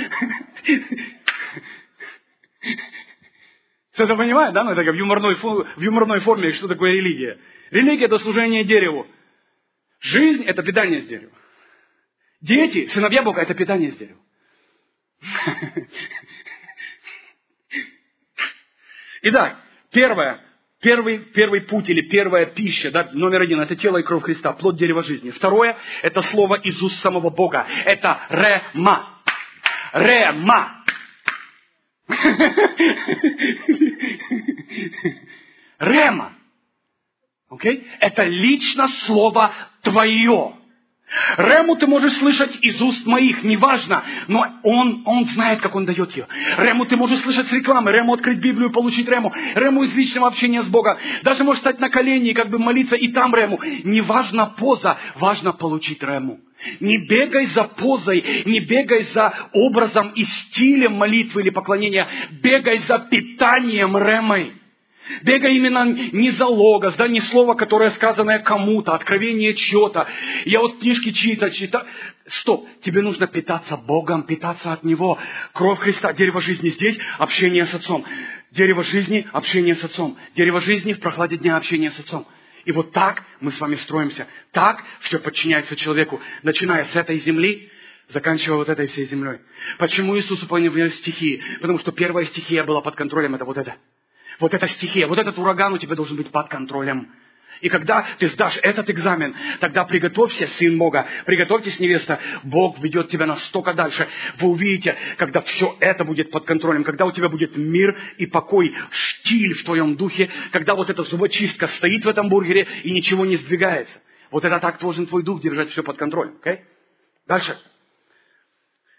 Кто-то понимает, да? Ну, это как в юморной форме, что такое религия. Религия – это служение дереву. Жизнь – это питание с дерева. Дети, сыновья Бога – это питание с дерева. Итак, первый путь или первая пища, да, номер один – это тело и кровь Христа, плод дерева жизни. Второе – это слово из уст самого Бога. Это рема. Рема. Рема. Okay? Это лично слово твое. Рему ты можешь слышать из уст моих, неважно, но он знает, как он дает ее. Рему ты можешь слышать с рекламы, Рему открыть Библию, получить Рему из личного общения с Богом. Даже можешь стать на колени и как бы молиться, и там Рему. Неважно поза, важно получить Рему. Не бегай за позой, не бегай за образом и стилем молитвы или поклонения, бегай за питанием Ремой. Бегай именно не за логос, да, не слово, которое сказанное кому-то, откровение чье-то. Я вот книжки читаю. Стоп, тебе нужно питаться Богом, питаться от Него. Кровь Христа, дерево жизни здесь, общение с Отцом. Дерево жизни, общение с Отцом. Дерево жизни в прохладе дня, общение с Отцом. И вот так мы с вами строимся. Так все подчиняется человеку, начиная с этой земли, заканчивая вот этой всей землей. Почему Иисус уполнил стихии? Потому что первая стихия была под контролем, это вот это. Вот эта стихия, вот этот ураган у тебя должен быть под контролем. И когда ты сдашь этот экзамен, тогда приготовься, сын Бога, приготовьтесь, невеста, Бог ведет тебя настолько дальше. Вы увидите, когда все это будет под контролем, когда у тебя будет мир и покой, штиль в твоем духе, когда вот эта зубочистка стоит в этом бургере и ничего не сдвигается. Вот это так должен твой дух держать все под контролем. Okay? Дальше.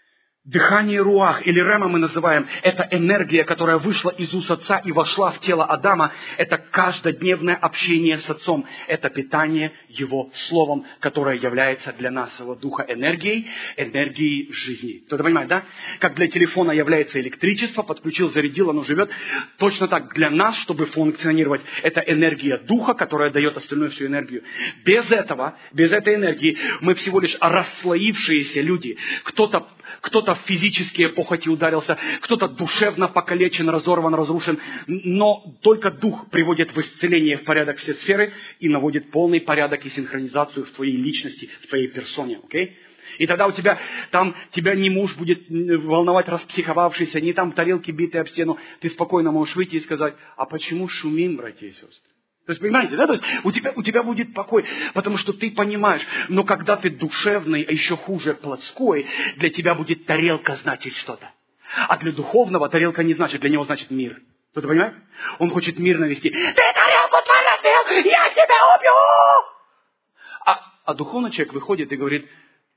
Дыхание руах, или рема мы называем, это энергия, которая вышла из уст Отца и вошла в тело Адама. Это каждодневное общение с Отцом. Это питание Его Словом, которое является для нашего духа энергией жизни. Кто-то понимает, да? Как для телефона является электричество, подключил, зарядил, оно живет. Точно так для нас, чтобы функционировать, это энергия духа, которая дает остальную всю энергию. Без этой энергии мы всего лишь расслоившиеся люди. Кто-то в физические похоти ударился, кто-то душевно покалечен, разорван, разрушен. Но только Дух приводит в исцеление, в порядок все сферы и наводит полный порядок и синхронизацию в твоей личности, в твоей персоне. Okay? И тогда тебя не муж будет волновать распсиховавшийся, не там тарелки битые об стену. Ты спокойно можешь выйти и сказать: а почему шумим, братья и сестры? То есть, понимаете, да? То есть, у тебя будет покой, потому что ты понимаешь, но когда ты душевный, а еще хуже плотской, для тебя будет тарелка значить что-то. А для духовного тарелка не значит, для него значит мир. Кто-то понимает? Он хочет мир навести. Ты тарелку твою разбил, я тебя убью! А духовный человек выходит и говорит...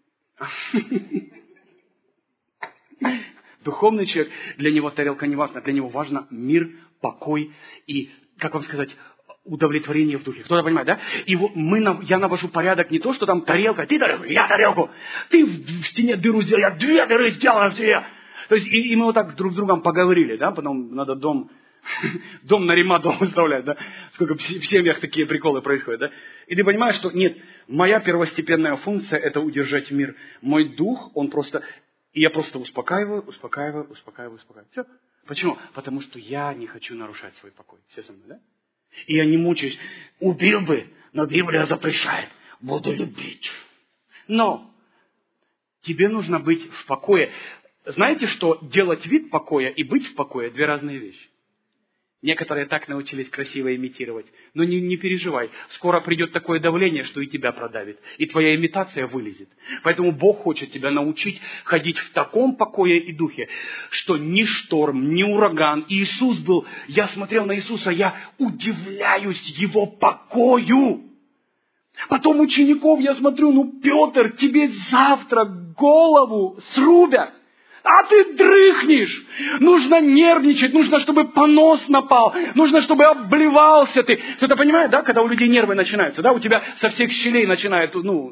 Духовный человек, для него тарелка не важна, для него важно мир, покой и, как вам сказать, удовлетворение в духе. Кто-то понимает, да? И я навожу порядок не то, что там тарелка, ты тарелку, я тарелку. Ты в стене дыру сделал, я 2 дыры сделал в тебе. То есть, и мы вот так друг с другом поговорили, да? Потом надо дом на ремонт выставлять, да? Сколько в семьях такие приколы происходят, да? И ты понимаешь, что нет, моя первостепенная функция – это удержать мир. Мой дух, он просто... И я просто успокаиваю. Все. Почему? Потому что я не хочу нарушать свой покой. Все со мной, да? И я не мучаюсь. Убил бы, но Библия запрещает. Буду любить. Но тебе нужно быть в покое. Знаете, что делать вид покоя и быть в покое – 2 разные вещи. Некоторые так научились красиво имитировать. Но не переживай. Скоро придет такое давление, что и тебя продавит. И твоя имитация вылезет. Поэтому Бог хочет тебя научить ходить в таком покое и духе, что ни шторм, ни ураган. Иисус был, я смотрел на Иисуса, я удивляюсь Его покою. Потом учеников я смотрю, Петр, тебе завтра голову срубят. А ты дрыхнешь. Нужно нервничать, нужно, чтобы понос напал, нужно, чтобы обливался ты. Кто-то понимает, да, когда у людей нервы начинаются, да, у тебя со всех щелей начинает,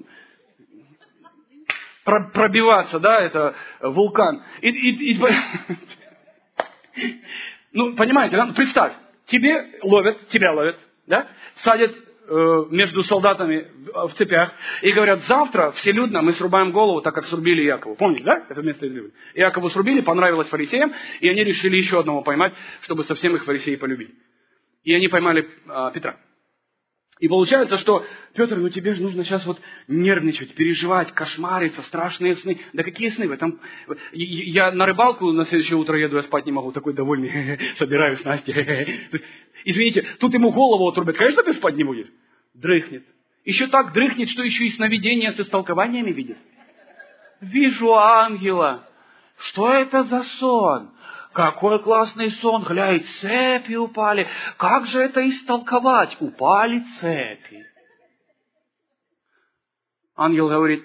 пробиваться, да, это вулкан. Понимаете, да? Представь, тебя ловят, да, садят между солдатами в цепях и говорят: завтра вселюдно мы срубаем голову, так как срубили Якову. Помните, да? Это место из Библии. Якову срубили, понравилось фарисеям, и они решили еще одного поймать, чтобы совсем их фарисеи полюбить. И они поймали Петра. И получается, что: Петр, тебе же нужно сейчас нервничать, переживать, кошмариться, страшные сны. Да какие сны? Я на рыбалку на следующее утро еду, я спать не могу, такой довольный, собираю снасти. Извините, тут ему голову отрубят. Конечно, ты спать не будешь. Дрыхнет. Еще так дрыхнет, что еще и сновидения с истолкованиями видит. Вижу ангела. Что это за сон? Какой классный сон, глянь, цепи упали. Как же это истолковать? Упали цепи. Ангел говорит: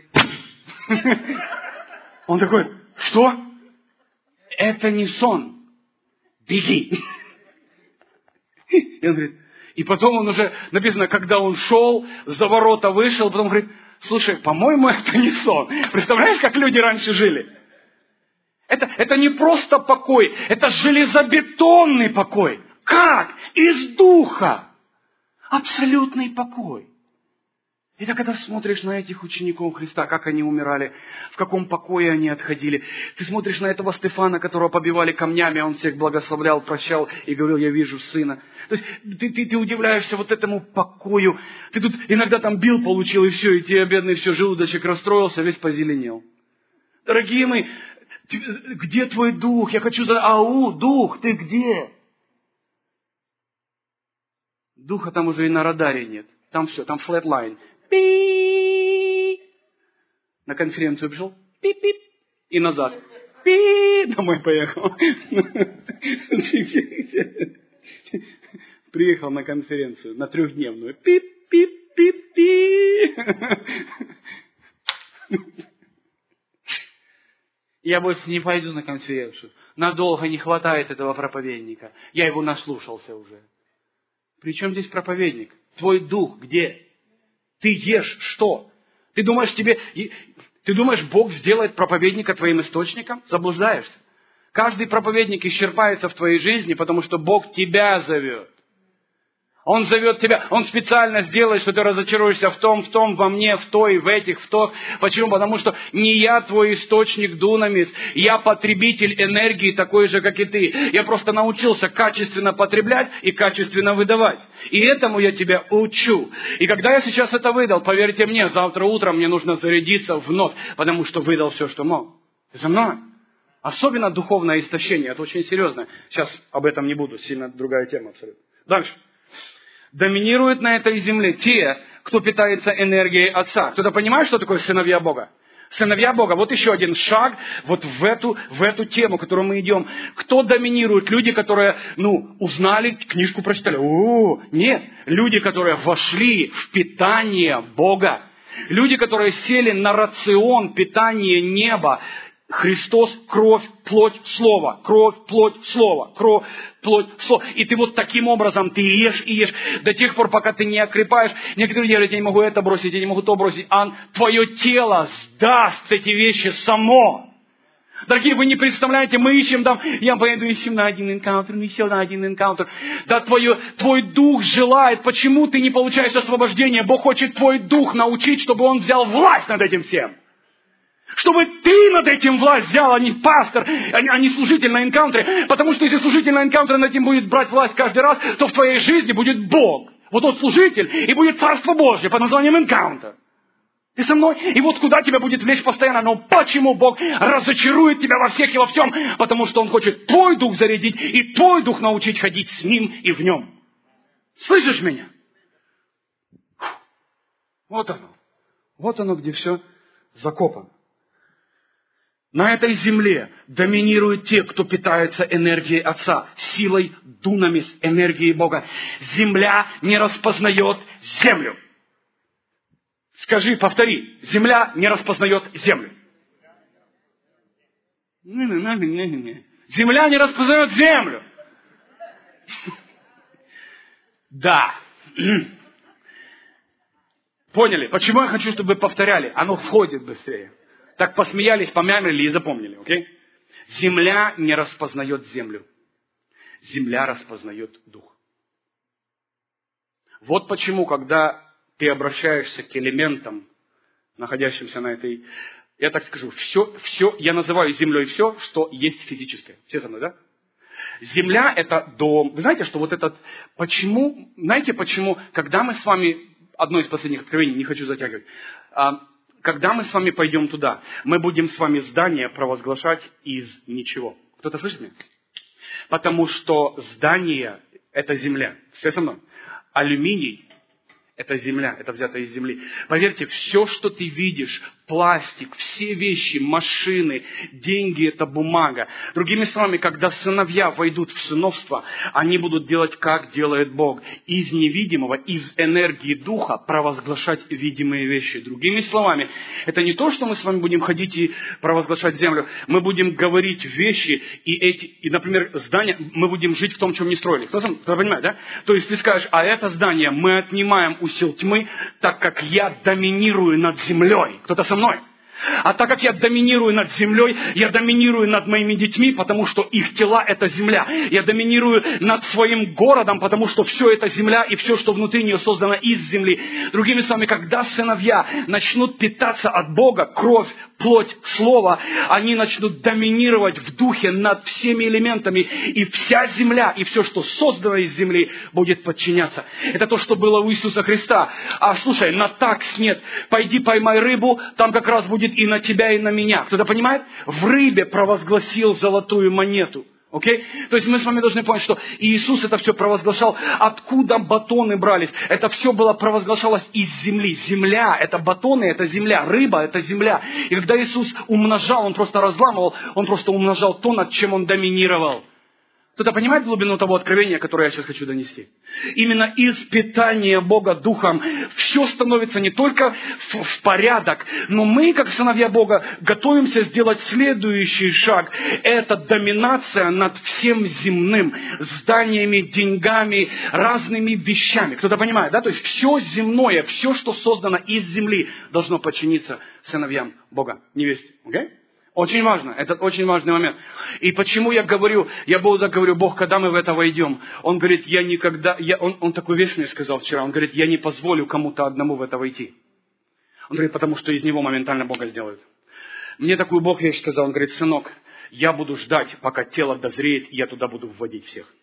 он такой: что? Это не сон. Беги. И он говорит, и потом он уже, написано, когда он шел, за ворота вышел, потом говорит: слушай, по-моему, это не сон. Представляешь, как люди раньше жили? Это не просто покой, это железобетонный покой. Как? Из духа. Абсолютный покой. И так, когда смотришь на этих учеников Христа, как они умирали, в каком покое они отходили. Ты смотришь на этого Стефана, которого побивали камнями, он всех благословлял, прощал и говорил: я вижу сына. То есть ты удивляешься этому покою. Ты тут иногда там бил, получил, и все, и тебе, бедный, все, желудочек расстроился, весь позеленел. Дорогие мои, где твой дух? Я хочу задать: дух, ты где? Духа там уже и на радаре нет. Там все, там флэтлайн. Пи! На конференцию пришел, пип-пип, и назад. Пи! Домой поехал. Приехал на конференцию, на 3-дневную. Пип-пип-пип-пи. Я больше не пойду на конференцию. Надолго не хватает этого проповедника. Я его наслушался уже. При чем здесь проповедник? Твой дух где? Ты ешь что? Ты думаешь, Бог сделает проповедника твоим источником? Заблуждаешься. Каждый проповедник исчерпается в твоей жизни, потому что Бог тебя зовет. Он зовет тебя, Он специально сделает, что ты разочаруешься в том, во мне, в той, в этих, в тох. Почему? Потому что не я твой источник дунамис, я потребитель энергии такой же, как и ты. Я просто научился качественно потреблять и качественно выдавать. И этому я тебя учу. И когда я сейчас это выдал, поверьте мне, завтра утром мне нужно зарядиться вновь, потому что выдал все, что мог. Ты со мной? Особенно духовное истощение, это очень серьезно. Сейчас об этом не буду, сильно другая тема абсолютно. Дальше. Доминируют на этой земле те, кто питается энергией Отца. Кто-то понимает, что такое сыновья Бога? Сыновья Бога. Вот еще один шаг вот в эту тему, в которую мы идем. Кто доминирует? Люди, которые, узнали, книжку прочитали. Нет. Люди, которые вошли в питание Бога. Люди, которые сели на рацион питания неба. Христос, кровь, плоть, слово. Кровь, плоть, слово. Кровь, плоть, слово. И ты вот таким образом ты ешь и ешь до тех пор, пока ты не окрепаешь. Некоторые говорят, я не могу это бросить, я не могу то бросить. А твое тело сдаст эти вещи само. Дорогие, вы не представляете, мы ищем там, я поеду еще на один энкаунтер, еще на один энкаунтер. Да твой дух желает, почему ты не получаешь освобождение? Бог хочет твой дух научить, чтобы он взял власть над этим всем. Чтобы ты над этим власть взял, а не пастор, а не служитель на энкаунтере. Потому что если служитель на энкаунтере над этим будет брать власть каждый раз, то в твоей жизни будет Бог. Вот тот служитель, и будет Царство Божье под названием энкаунтер. Ты со мной? И вот куда тебя будет влечь постоянно. Но почему Бог разочарует тебя во всех и во всем? Потому что Он хочет твой дух зарядить и твой дух научить ходить с Ним и в Нем. Слышишь меня? Вот оно. Вот оно, где все закопано. На этой земле доминируют те, кто питается энергией Отца, силой дунамис, энергией Бога. Земля не распознает землю. Скажи, повтори. Земля не распознает землю. Земля не распознает землю. Да. Поняли? Почему я хочу, чтобы вы повторяли? Оно входит быстрее. Так посмеялись, помямлили и запомнили, окей? Земля не распознает землю. Земля распознает дух. Вот почему, когда ты обращаешься к элементам, находящимся на этой... Я так скажу, все, я называю землей все, что есть физическое. Все со мной, да? Земля – это дом. Вы знаете, что вот этот... Почему? Знаете, почему, когда мы с вами... Одно из последних откровений, не хочу затягивать. Когда мы с вами пойдем туда, мы будем с вами здание провозглашать из ничего. Кто-то слышит меня? Потому что здание – это земля. Все со мной? Алюминий – это земля, это взято из земли. Поверьте, все, что ты видишь, пластик, все вещи, машины, деньги – это бумага. Другими словами, когда сыновья войдут в сыновство, они будут делать, как делает Бог. Из невидимого, из энергии духа провозглашать видимые вещи. Другими словами, это не то, что мы с вами будем ходить и провозглашать землю. Мы будем говорить вещи, и например, здание, мы будем жить в том, чем не строили. Кто понимает, да? То есть ты скажешь, а это здание мы отнимаем у сил тьмы, так как я доминирую над землей. Кто-то со мной? А так как я доминирую над землей, я доминирую над моими детьми, потому что их тела – это земля. Я доминирую над своим городом, потому что все это земля, и все, что внутри нее создано из земли. Другими словами, когда сыновья начнут питаться от Бога, кровь, плоть, слово, они начнут доминировать в духе над всеми элементами, и вся земля, и все, что создано из земли, будет подчиняться. Это то, что было у Иисуса Христа. А слушай, на такс нет. Пойди поймай рыбу, там как раз будет и на тебя, и на меня. Кто-то понимает? В рыбе провозгласил золотую монету. Окей? То есть мы с вами должны понять, что Иисус это все провозглашал. Откуда батоны брались? Это все было провозглашалось из земли. Земля – это батоны, это земля. Рыба – это земля. И когда Иисус умножал, Он просто разламывал, Он просто умножал то, над чем Он доминировал. Кто-то понимает глубину того откровения, которое я сейчас хочу донести? Именно из питания Бога Духом все становится не только в порядок, но мы, как сыновья Бога, готовимся сделать следующий шаг. Это доминация над всем земным, зданиями, деньгами, разными вещами. Кто-то понимает, да? То есть все земное, все, что создано из земли, должно подчиниться сыновьям Бога, невесте. Okay? Очень важно, это очень важный момент. И почему я говорю, Бог, когда мы в это войдем? Он говорит, он такую вещь мне сказал вчера, он говорит, я не позволю кому-то одному в это войти. Он говорит, потому что из него моментально Бога сделают. Мне такую Бог вещь сказал, он говорит, сынок, я буду ждать, пока тело дозреет, и я туда буду вводить всех.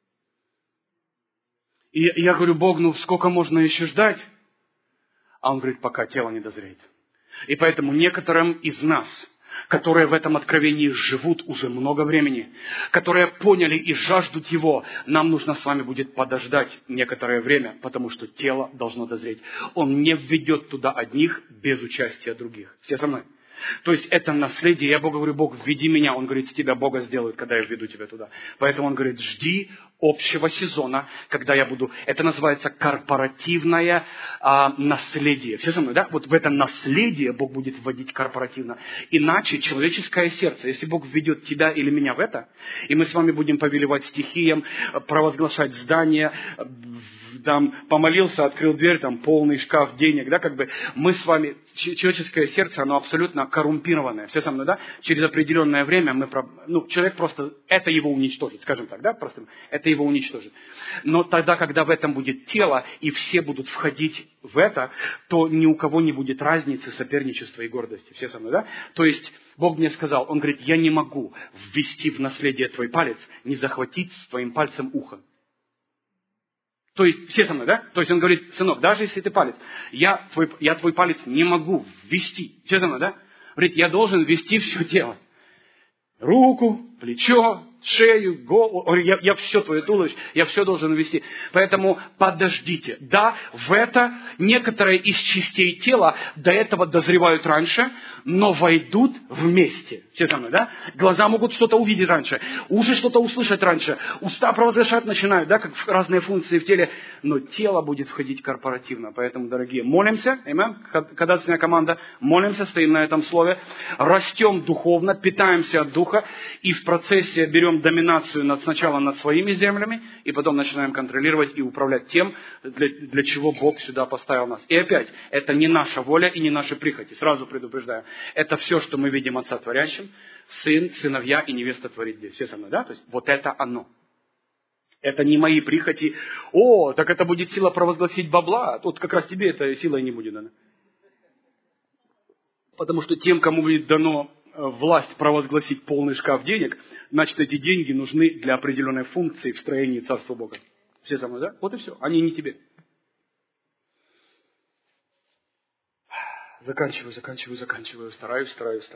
И я говорю, Бог, сколько можно еще ждать? А он говорит, пока тело не дозреет. И поэтому некоторым из нас, которые в этом откровении живут уже много времени, которые поняли и жаждут его, нам нужно с вами будет подождать некоторое время, потому что тело должно дозреть. Он не введет туда одних без участия других. Все со мной? То есть это наследие. Я Богу говорю, Бог, введи меня. Он говорит, с тебя Бога сделают, когда я введу тебя туда. Поэтому он говорит, жди общего сезона, когда я буду... Это называется корпоративное наследие. Все со мной, да? Вот в это наследие Бог будет вводить корпоративно. Иначе человеческое сердце, если Бог введет тебя или меня в это, и мы с вами будем повелевать стихиям, провозглашать здания, там, помолился, открыл дверь, там, полный шкаф денег, да, мы с вами, человеческое сердце, оно абсолютно коррумпированное, все со мной, да, через определенное время человек просто, это его уничтожит, скажем так, да, просто, это его уничтожит. Но тогда, когда в этом будет тело, и все будут входить в это, то ни у кого не будет разницы, соперничества и гордости, все со мной, да, то есть, Бог мне сказал, Он говорит, я не могу ввести в наследие твой палец, не захватить с твоим пальцем ухо. То есть, все со мной, да? То есть, он говорит, сынок, даже если ты палец, я твой палец не могу ввести. Все со мной, да? Говорит, я должен ввести все тело. Руку, плечо, шею, голову. Я все твое туловище, я все должен ввести. Поэтому подождите. Да, в это некоторые из частей тела до этого дозревают раньше, но войдут вместе. Все со мной, да? Глаза могут что-то увидеть раньше, уши что-то услышать раньше, уста провозглашать начинают, да, как разные функции в теле, но тело будет входить корпоративно. Поэтому, дорогие, молимся, кадацкая команда, молимся, стоим на этом слове, растем духовно, питаемся от духа, и в процессе берем доминацию сначала над своими землями, и потом начинаем контролировать и управлять тем, для чего Бог сюда поставил нас. И опять, это не наша воля и не наши прихоти, сразу предупреждаю. Это все, что мы видим Отца Творящим, Сын, сыновья и невеста творит здесь. Все со мной, да? То есть, вот это оно. Это не мои прихоти. О, так это будет сила провозгласить бабла. Тут как раз тебе эта сила и не будет дана. Потому что тем, кому будет дано власть провозгласить полный шкаф денег, значит, эти деньги нужны для определенной функции в строении Царства Бога. Все со мной, да? Вот и все. Они не тебе. Заканчиваю. Стараюсь.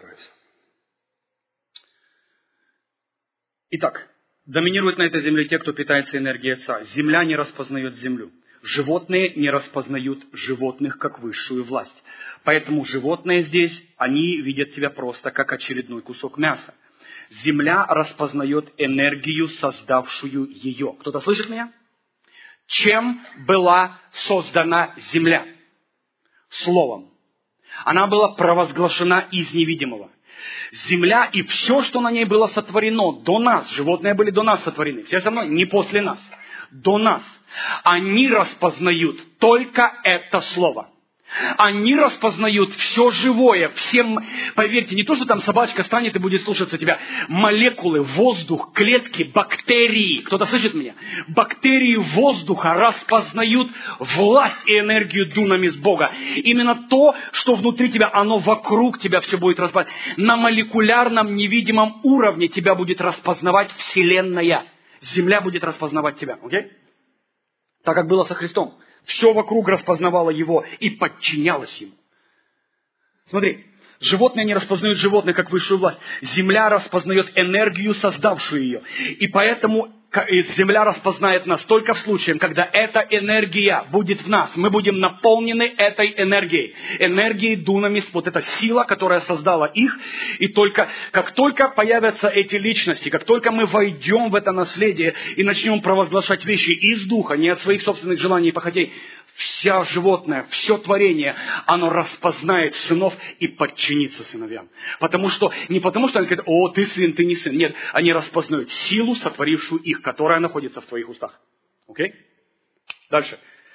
Итак, доминируют на этой земле те, кто питается энергией Отца. Земля не распознает землю. Животные не распознают животных как высшую власть. Поэтому животные здесь, они видят тебя просто как очередной кусок мяса. Земля распознает энергию, создавшую ее. Кто-то слышит меня? Чем была создана земля? Словом. Она была провозглашена из невидимого. Земля и все, что на ней было сотворено до нас, животные были до нас сотворены, все со мной, не после нас, до нас, они распознают только это слово. Они распознают все живое, всем, поверьте, не то, что там собачка станет и будет слушаться тебя. Молекулы, воздух, клетки, бактерии. Кто-то слышит меня? Бактерии воздуха распознают власть и энергию дунамис Бога. Именно то, что внутри тебя, оно вокруг тебя все будет распознавать. На молекулярном невидимом уровне тебя будет распознавать Вселенная. Земля будет распознавать тебя. Окей? Так как было со Христом. Все вокруг распознавало его и подчинялось ему. Смотри, животные не распознают животных как высшую власть. Земля распознает энергию, создавшую ее. И поэтому земля распознает нас только в случае, когда эта энергия будет в нас. Мы будем наполнены этой энергией. Энергией дунамис, вот эта сила, которая создала их. И как только появятся эти личности, как только мы войдем в это наследие и начнем провозглашать вещи из духа, не от своих собственных желаний и похотей, вся животное, все творение, оно распознает сынов и подчинится сыновьям. Не потому что они говорят: о, ты сын, ты не сын. Нет, они распознают силу, сотворившую их, которая находится в твоих устах. Окей? Дальше.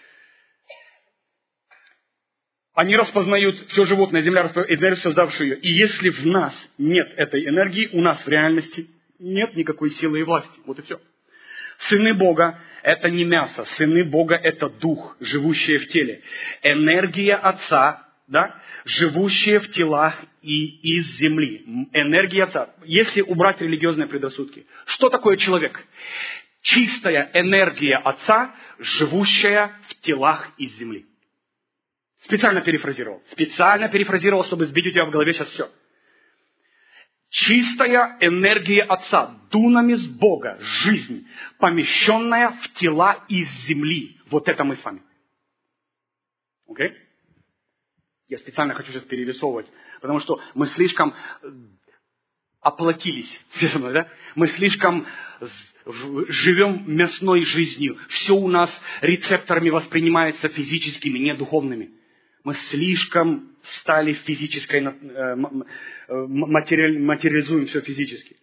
Они распознают все животное, земля распознает энергию, создавшую ее. И если в нас нет этой энергии, у нас в реальности нет никакой силы и власти. Вот и все. Сыны Бога – это не мясо. Сыны Бога – это дух, живущий в теле. Энергия Отца, да, живущая в телах и из земли. Энергия Отца. Если убрать религиозные предрассудки, что такое человек? Чистая энергия Отца, живущая в телах из земли. Специально перефразировал, чтобы сбить у тебя в голове сейчас все. Чистая энергия Отца, дунамис Бога, жизнь, помещенная в тела из земли. Вот это мы с вами. Окей? Я специально хочу сейчас перерисовывать, потому что мы слишком оплатились. Все со мной, да? Мы слишком живем мясной жизнью. Все у нас рецепторами воспринимается физическими, не духовными. Мы слишком стали физической, материализуем все физически.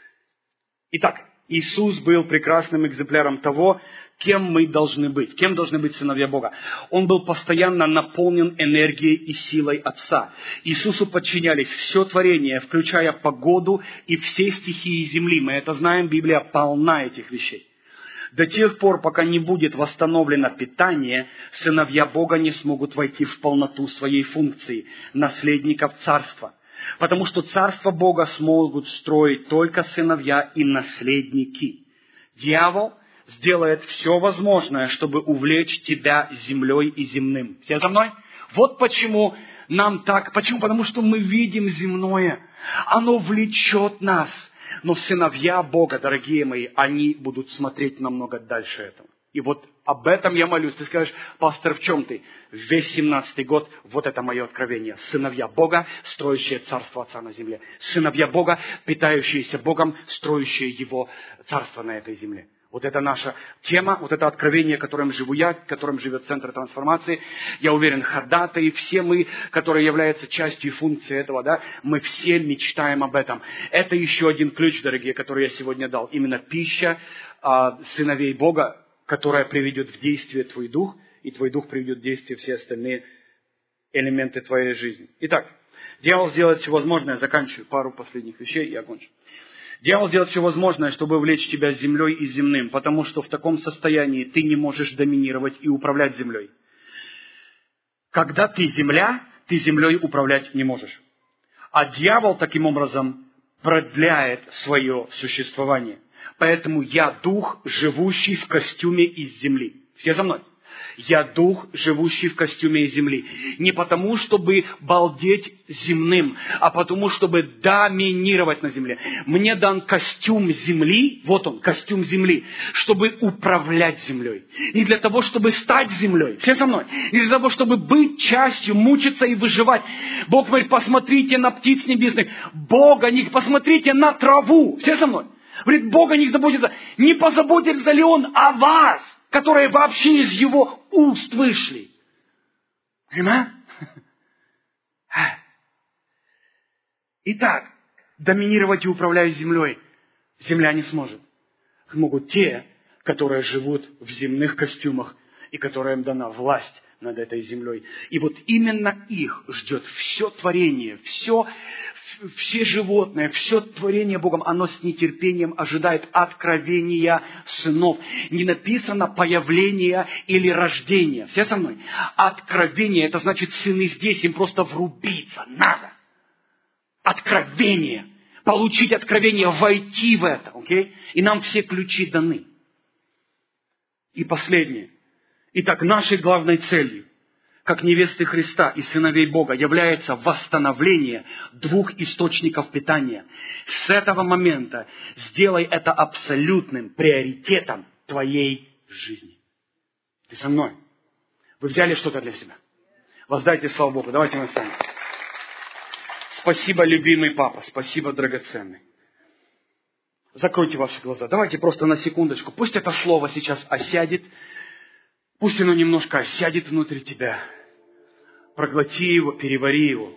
Итак, Иисус был прекрасным экземпляром того, кем мы должны быть. Кем должны быть сыновья Бога? Он был постоянно наполнен энергией и силой Отца. Иисусу подчинялись все творение, включая погоду и все стихии земли. Мы это знаем, Библия полна этих вещей. До тех пор, пока не будет восстановлено питание, сыновья Бога не смогут войти в полноту своей функции наследников царства. Потому что царство Бога смогут строить только сыновья и наследники. Дьявол сделает все возможное, чтобы увлечь тебя землей и земным. Все за мной? Вот почему нам так. Почему? Потому что мы видим земное. Оно влечет нас. Но сыновья Бога, дорогие мои, они будут смотреть намного дальше этого. И вот об этом я молюсь. Ты скажешь: пастор, в чем ты? Весь 17-й год, вот это мое откровение. Сыновья Бога, строящие царство Отца на земле. Сыновья Бога, питающиеся Богом, строящие Его царство на этой земле. Вот это наша тема, вот это откровение, которым живу я, которым живет Центр трансформации. Я уверен, ходатаи, все мы, которые являются частью и функцией этого, да, мы все мечтаем об этом. Это еще один ключ, дорогие, который я сегодня дал. Именно пища сыновей Бога, которая приведет в действие твой дух, и твой дух приведет в действие все остальные элементы твоей жизни. Итак, дьявол сделает все возможное, заканчиваю пару последних вещей и окончу. Дьявол делает все возможное, чтобы увлечь тебя землей и земным, потому что в таком состоянии ты не можешь доминировать и управлять землей. Когда ты земля, ты землей управлять не можешь. А дьявол таким образом продляет свое существование. Поэтому я дух, живущий в костюме из земли. Все за мной? Я дух, живущий в костюме из земли. Не потому, чтобы балдеть земным, а потому, чтобы доминировать на земле. Мне дан костюм земли, вот он, костюм земли, чтобы управлять землей. Не для того, чтобы стать землей. Все со мной? Не для того, чтобы быть частью, мучиться и выживать. Бог говорит: посмотрите на птиц небесных. Бог о них, посмотрите на траву. Все со мной? Говорит, Бог о них заботится. Не позаботится ли Он о вас, которые вообще из Его уст вышли? Понимаете? Итак, доминировать и управлять землей земля не сможет. Смогут те, которые живут в земных костюмах и которым дана власть над этой землей. И вот именно их ждет все творение, все животное, все творение Богом, оно с нетерпением ожидает откровения сынов. Не написано появление или рождение. Все со мной? Откровение, это значит, сыны здесь, им просто врубиться надо. Откровение. Получить откровение, войти в это. Окей? И нам все ключи даны. И последнее. Итак, нашей главной целью, как невесты Христа и сыновей Бога, является восстановление двух источников питания. С этого момента сделай это абсолютным приоритетом твоей жизни. Ты со мной? Вы взяли что-то для себя? Воздайте славу Богу. Давайте мы встанем. Спасибо, любимый папа. Спасибо, драгоценный. Закройте ваши глаза. Давайте просто на секундочку. Пусть это слово сейчас осядет. Пусть оно немножко осядет внутри тебя. Проглоти его, перевари его.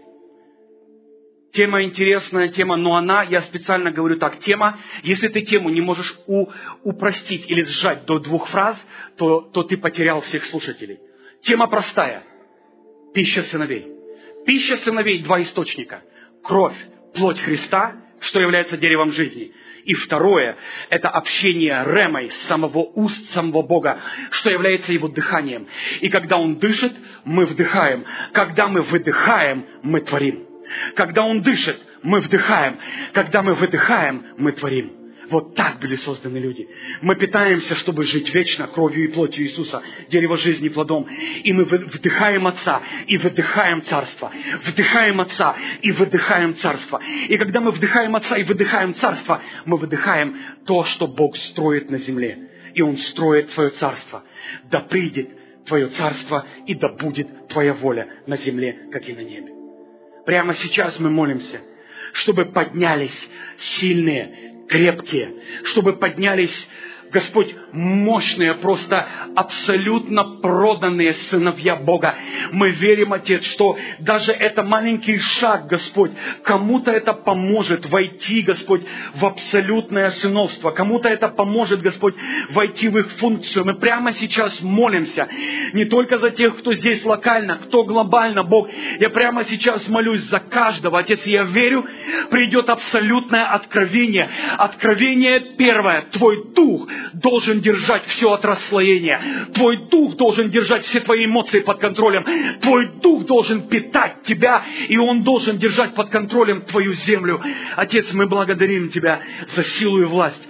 Тема интересная, тема, но она, я специально говорю так, тема, если ты тему не можешь упростить или сжать до 2 фраз, то ты потерял всех слушателей. Тема простая. Пища сыновей. Пища сыновей 2 источника. Кровь, плоть Христа, что является деревом жизни. И второе, это общение ремой с самого уст самого Бога, что является его дыханием. И когда Он дышит, мы вдыхаем. Когда мы выдыхаем, мы творим. Когда Он дышит, мы вдыхаем. Когда мы выдыхаем, мы творим. Вот так были созданы люди. Мы питаемся, чтобы жить вечно кровью и плотью Иисуса, дерево жизни плодом. И мы вдыхаем Отца и выдыхаем Царство. Вдыхаем Отца и выдыхаем Царство. И когда мы вдыхаем Отца и выдыхаем Царство, мы выдыхаем то, что Бог строит на земле. И Он строит Твое Царство. Да придет Твое Царство, и да будет Твоя воля на земле, как и на небе. Прямо сейчас мы молимся, чтобы поднялись сильные, крепкие, чтобы поднялись, Господь, мощные, просто абсолютно проданные сыновья Бога. Мы верим, Отец, что даже это маленький шаг, Господь, кому-то это поможет войти, Господь, в абсолютное сыновство. Кому-то это поможет, Господь, войти в их функцию. Мы прямо сейчас молимся не только за тех, кто здесь локально, кто глобально, Бог. Я прямо сейчас молюсь за каждого, Отец, и я верю, придет абсолютное откровение. Откровение первое. Твой дух должен держать все от расслоения. Твой дух должен держать все твои эмоции под контролем. Твой дух должен питать тебя, и он должен держать под контролем твою землю. Отец, мы благодарим Тебя за силу и власть,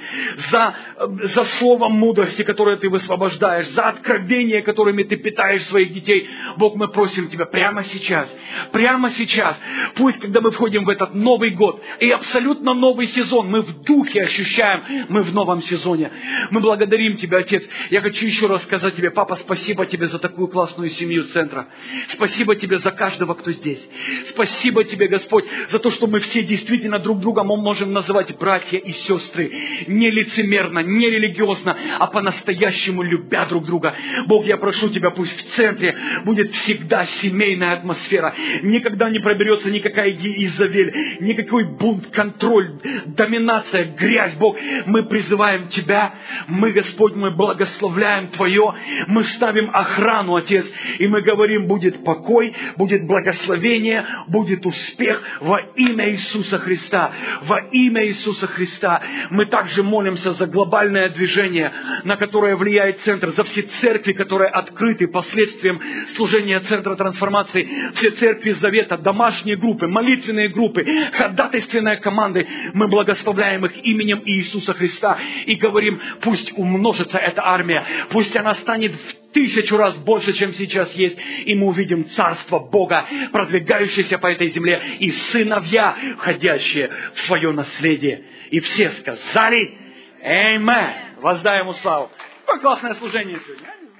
за слово мудрости, которое Ты высвобождаешь, за откровения, которыми Ты питаешь своих детей. Бог, мы просим Тебя прямо сейчас, пусть, когда мы входим в этот Новый год и абсолютно новый сезон, мы в духе ощущаем, мы в новом сезоне. Мы благодарим Тебя, Отец. Я хочу еще раз сказать Тебе, Папа, спасибо Тебе за такую классную семью центра. Спасибо Тебе за каждого, кто здесь. Спасибо Тебе, Господь, за то, что мы все действительно друг друга можем называть братья и сестры. Не лицемерно, не религиозно, а по-настоящему любя друг друга. Бог, я прошу Тебя, пусть в центре будет всегда семейная атмосфера. Никогда не проберется никакая Изавель, никакой бунт, контроль, доминация, грязь. Бог, мы призываем Тебя. Мы, Господь, мы благословляем Твое, мы ставим охрану, Отец, и мы говорим, будет покой, будет благословение, будет успех во имя Иисуса Христа. Во имя Иисуса Христа. Мы также молимся за глобальное движение, на которое влияет Центр, за все церкви, которые открыты последствиям служения Центра трансформации, все церкви Завета, домашние группы, молитвенные группы, ходатайственные команды. Мы благословляем их именем Иисуса Христа и говорим, пусть умножится эта армия, пусть она станет в 1000 раз больше, чем сейчас есть, и мы увидим Царство Бога, продвигающееся по этой земле, и сыновья, входящие в свое наследие. И все сказали: Аминь. Воздай Ему славу. Какое классное служение сегодня.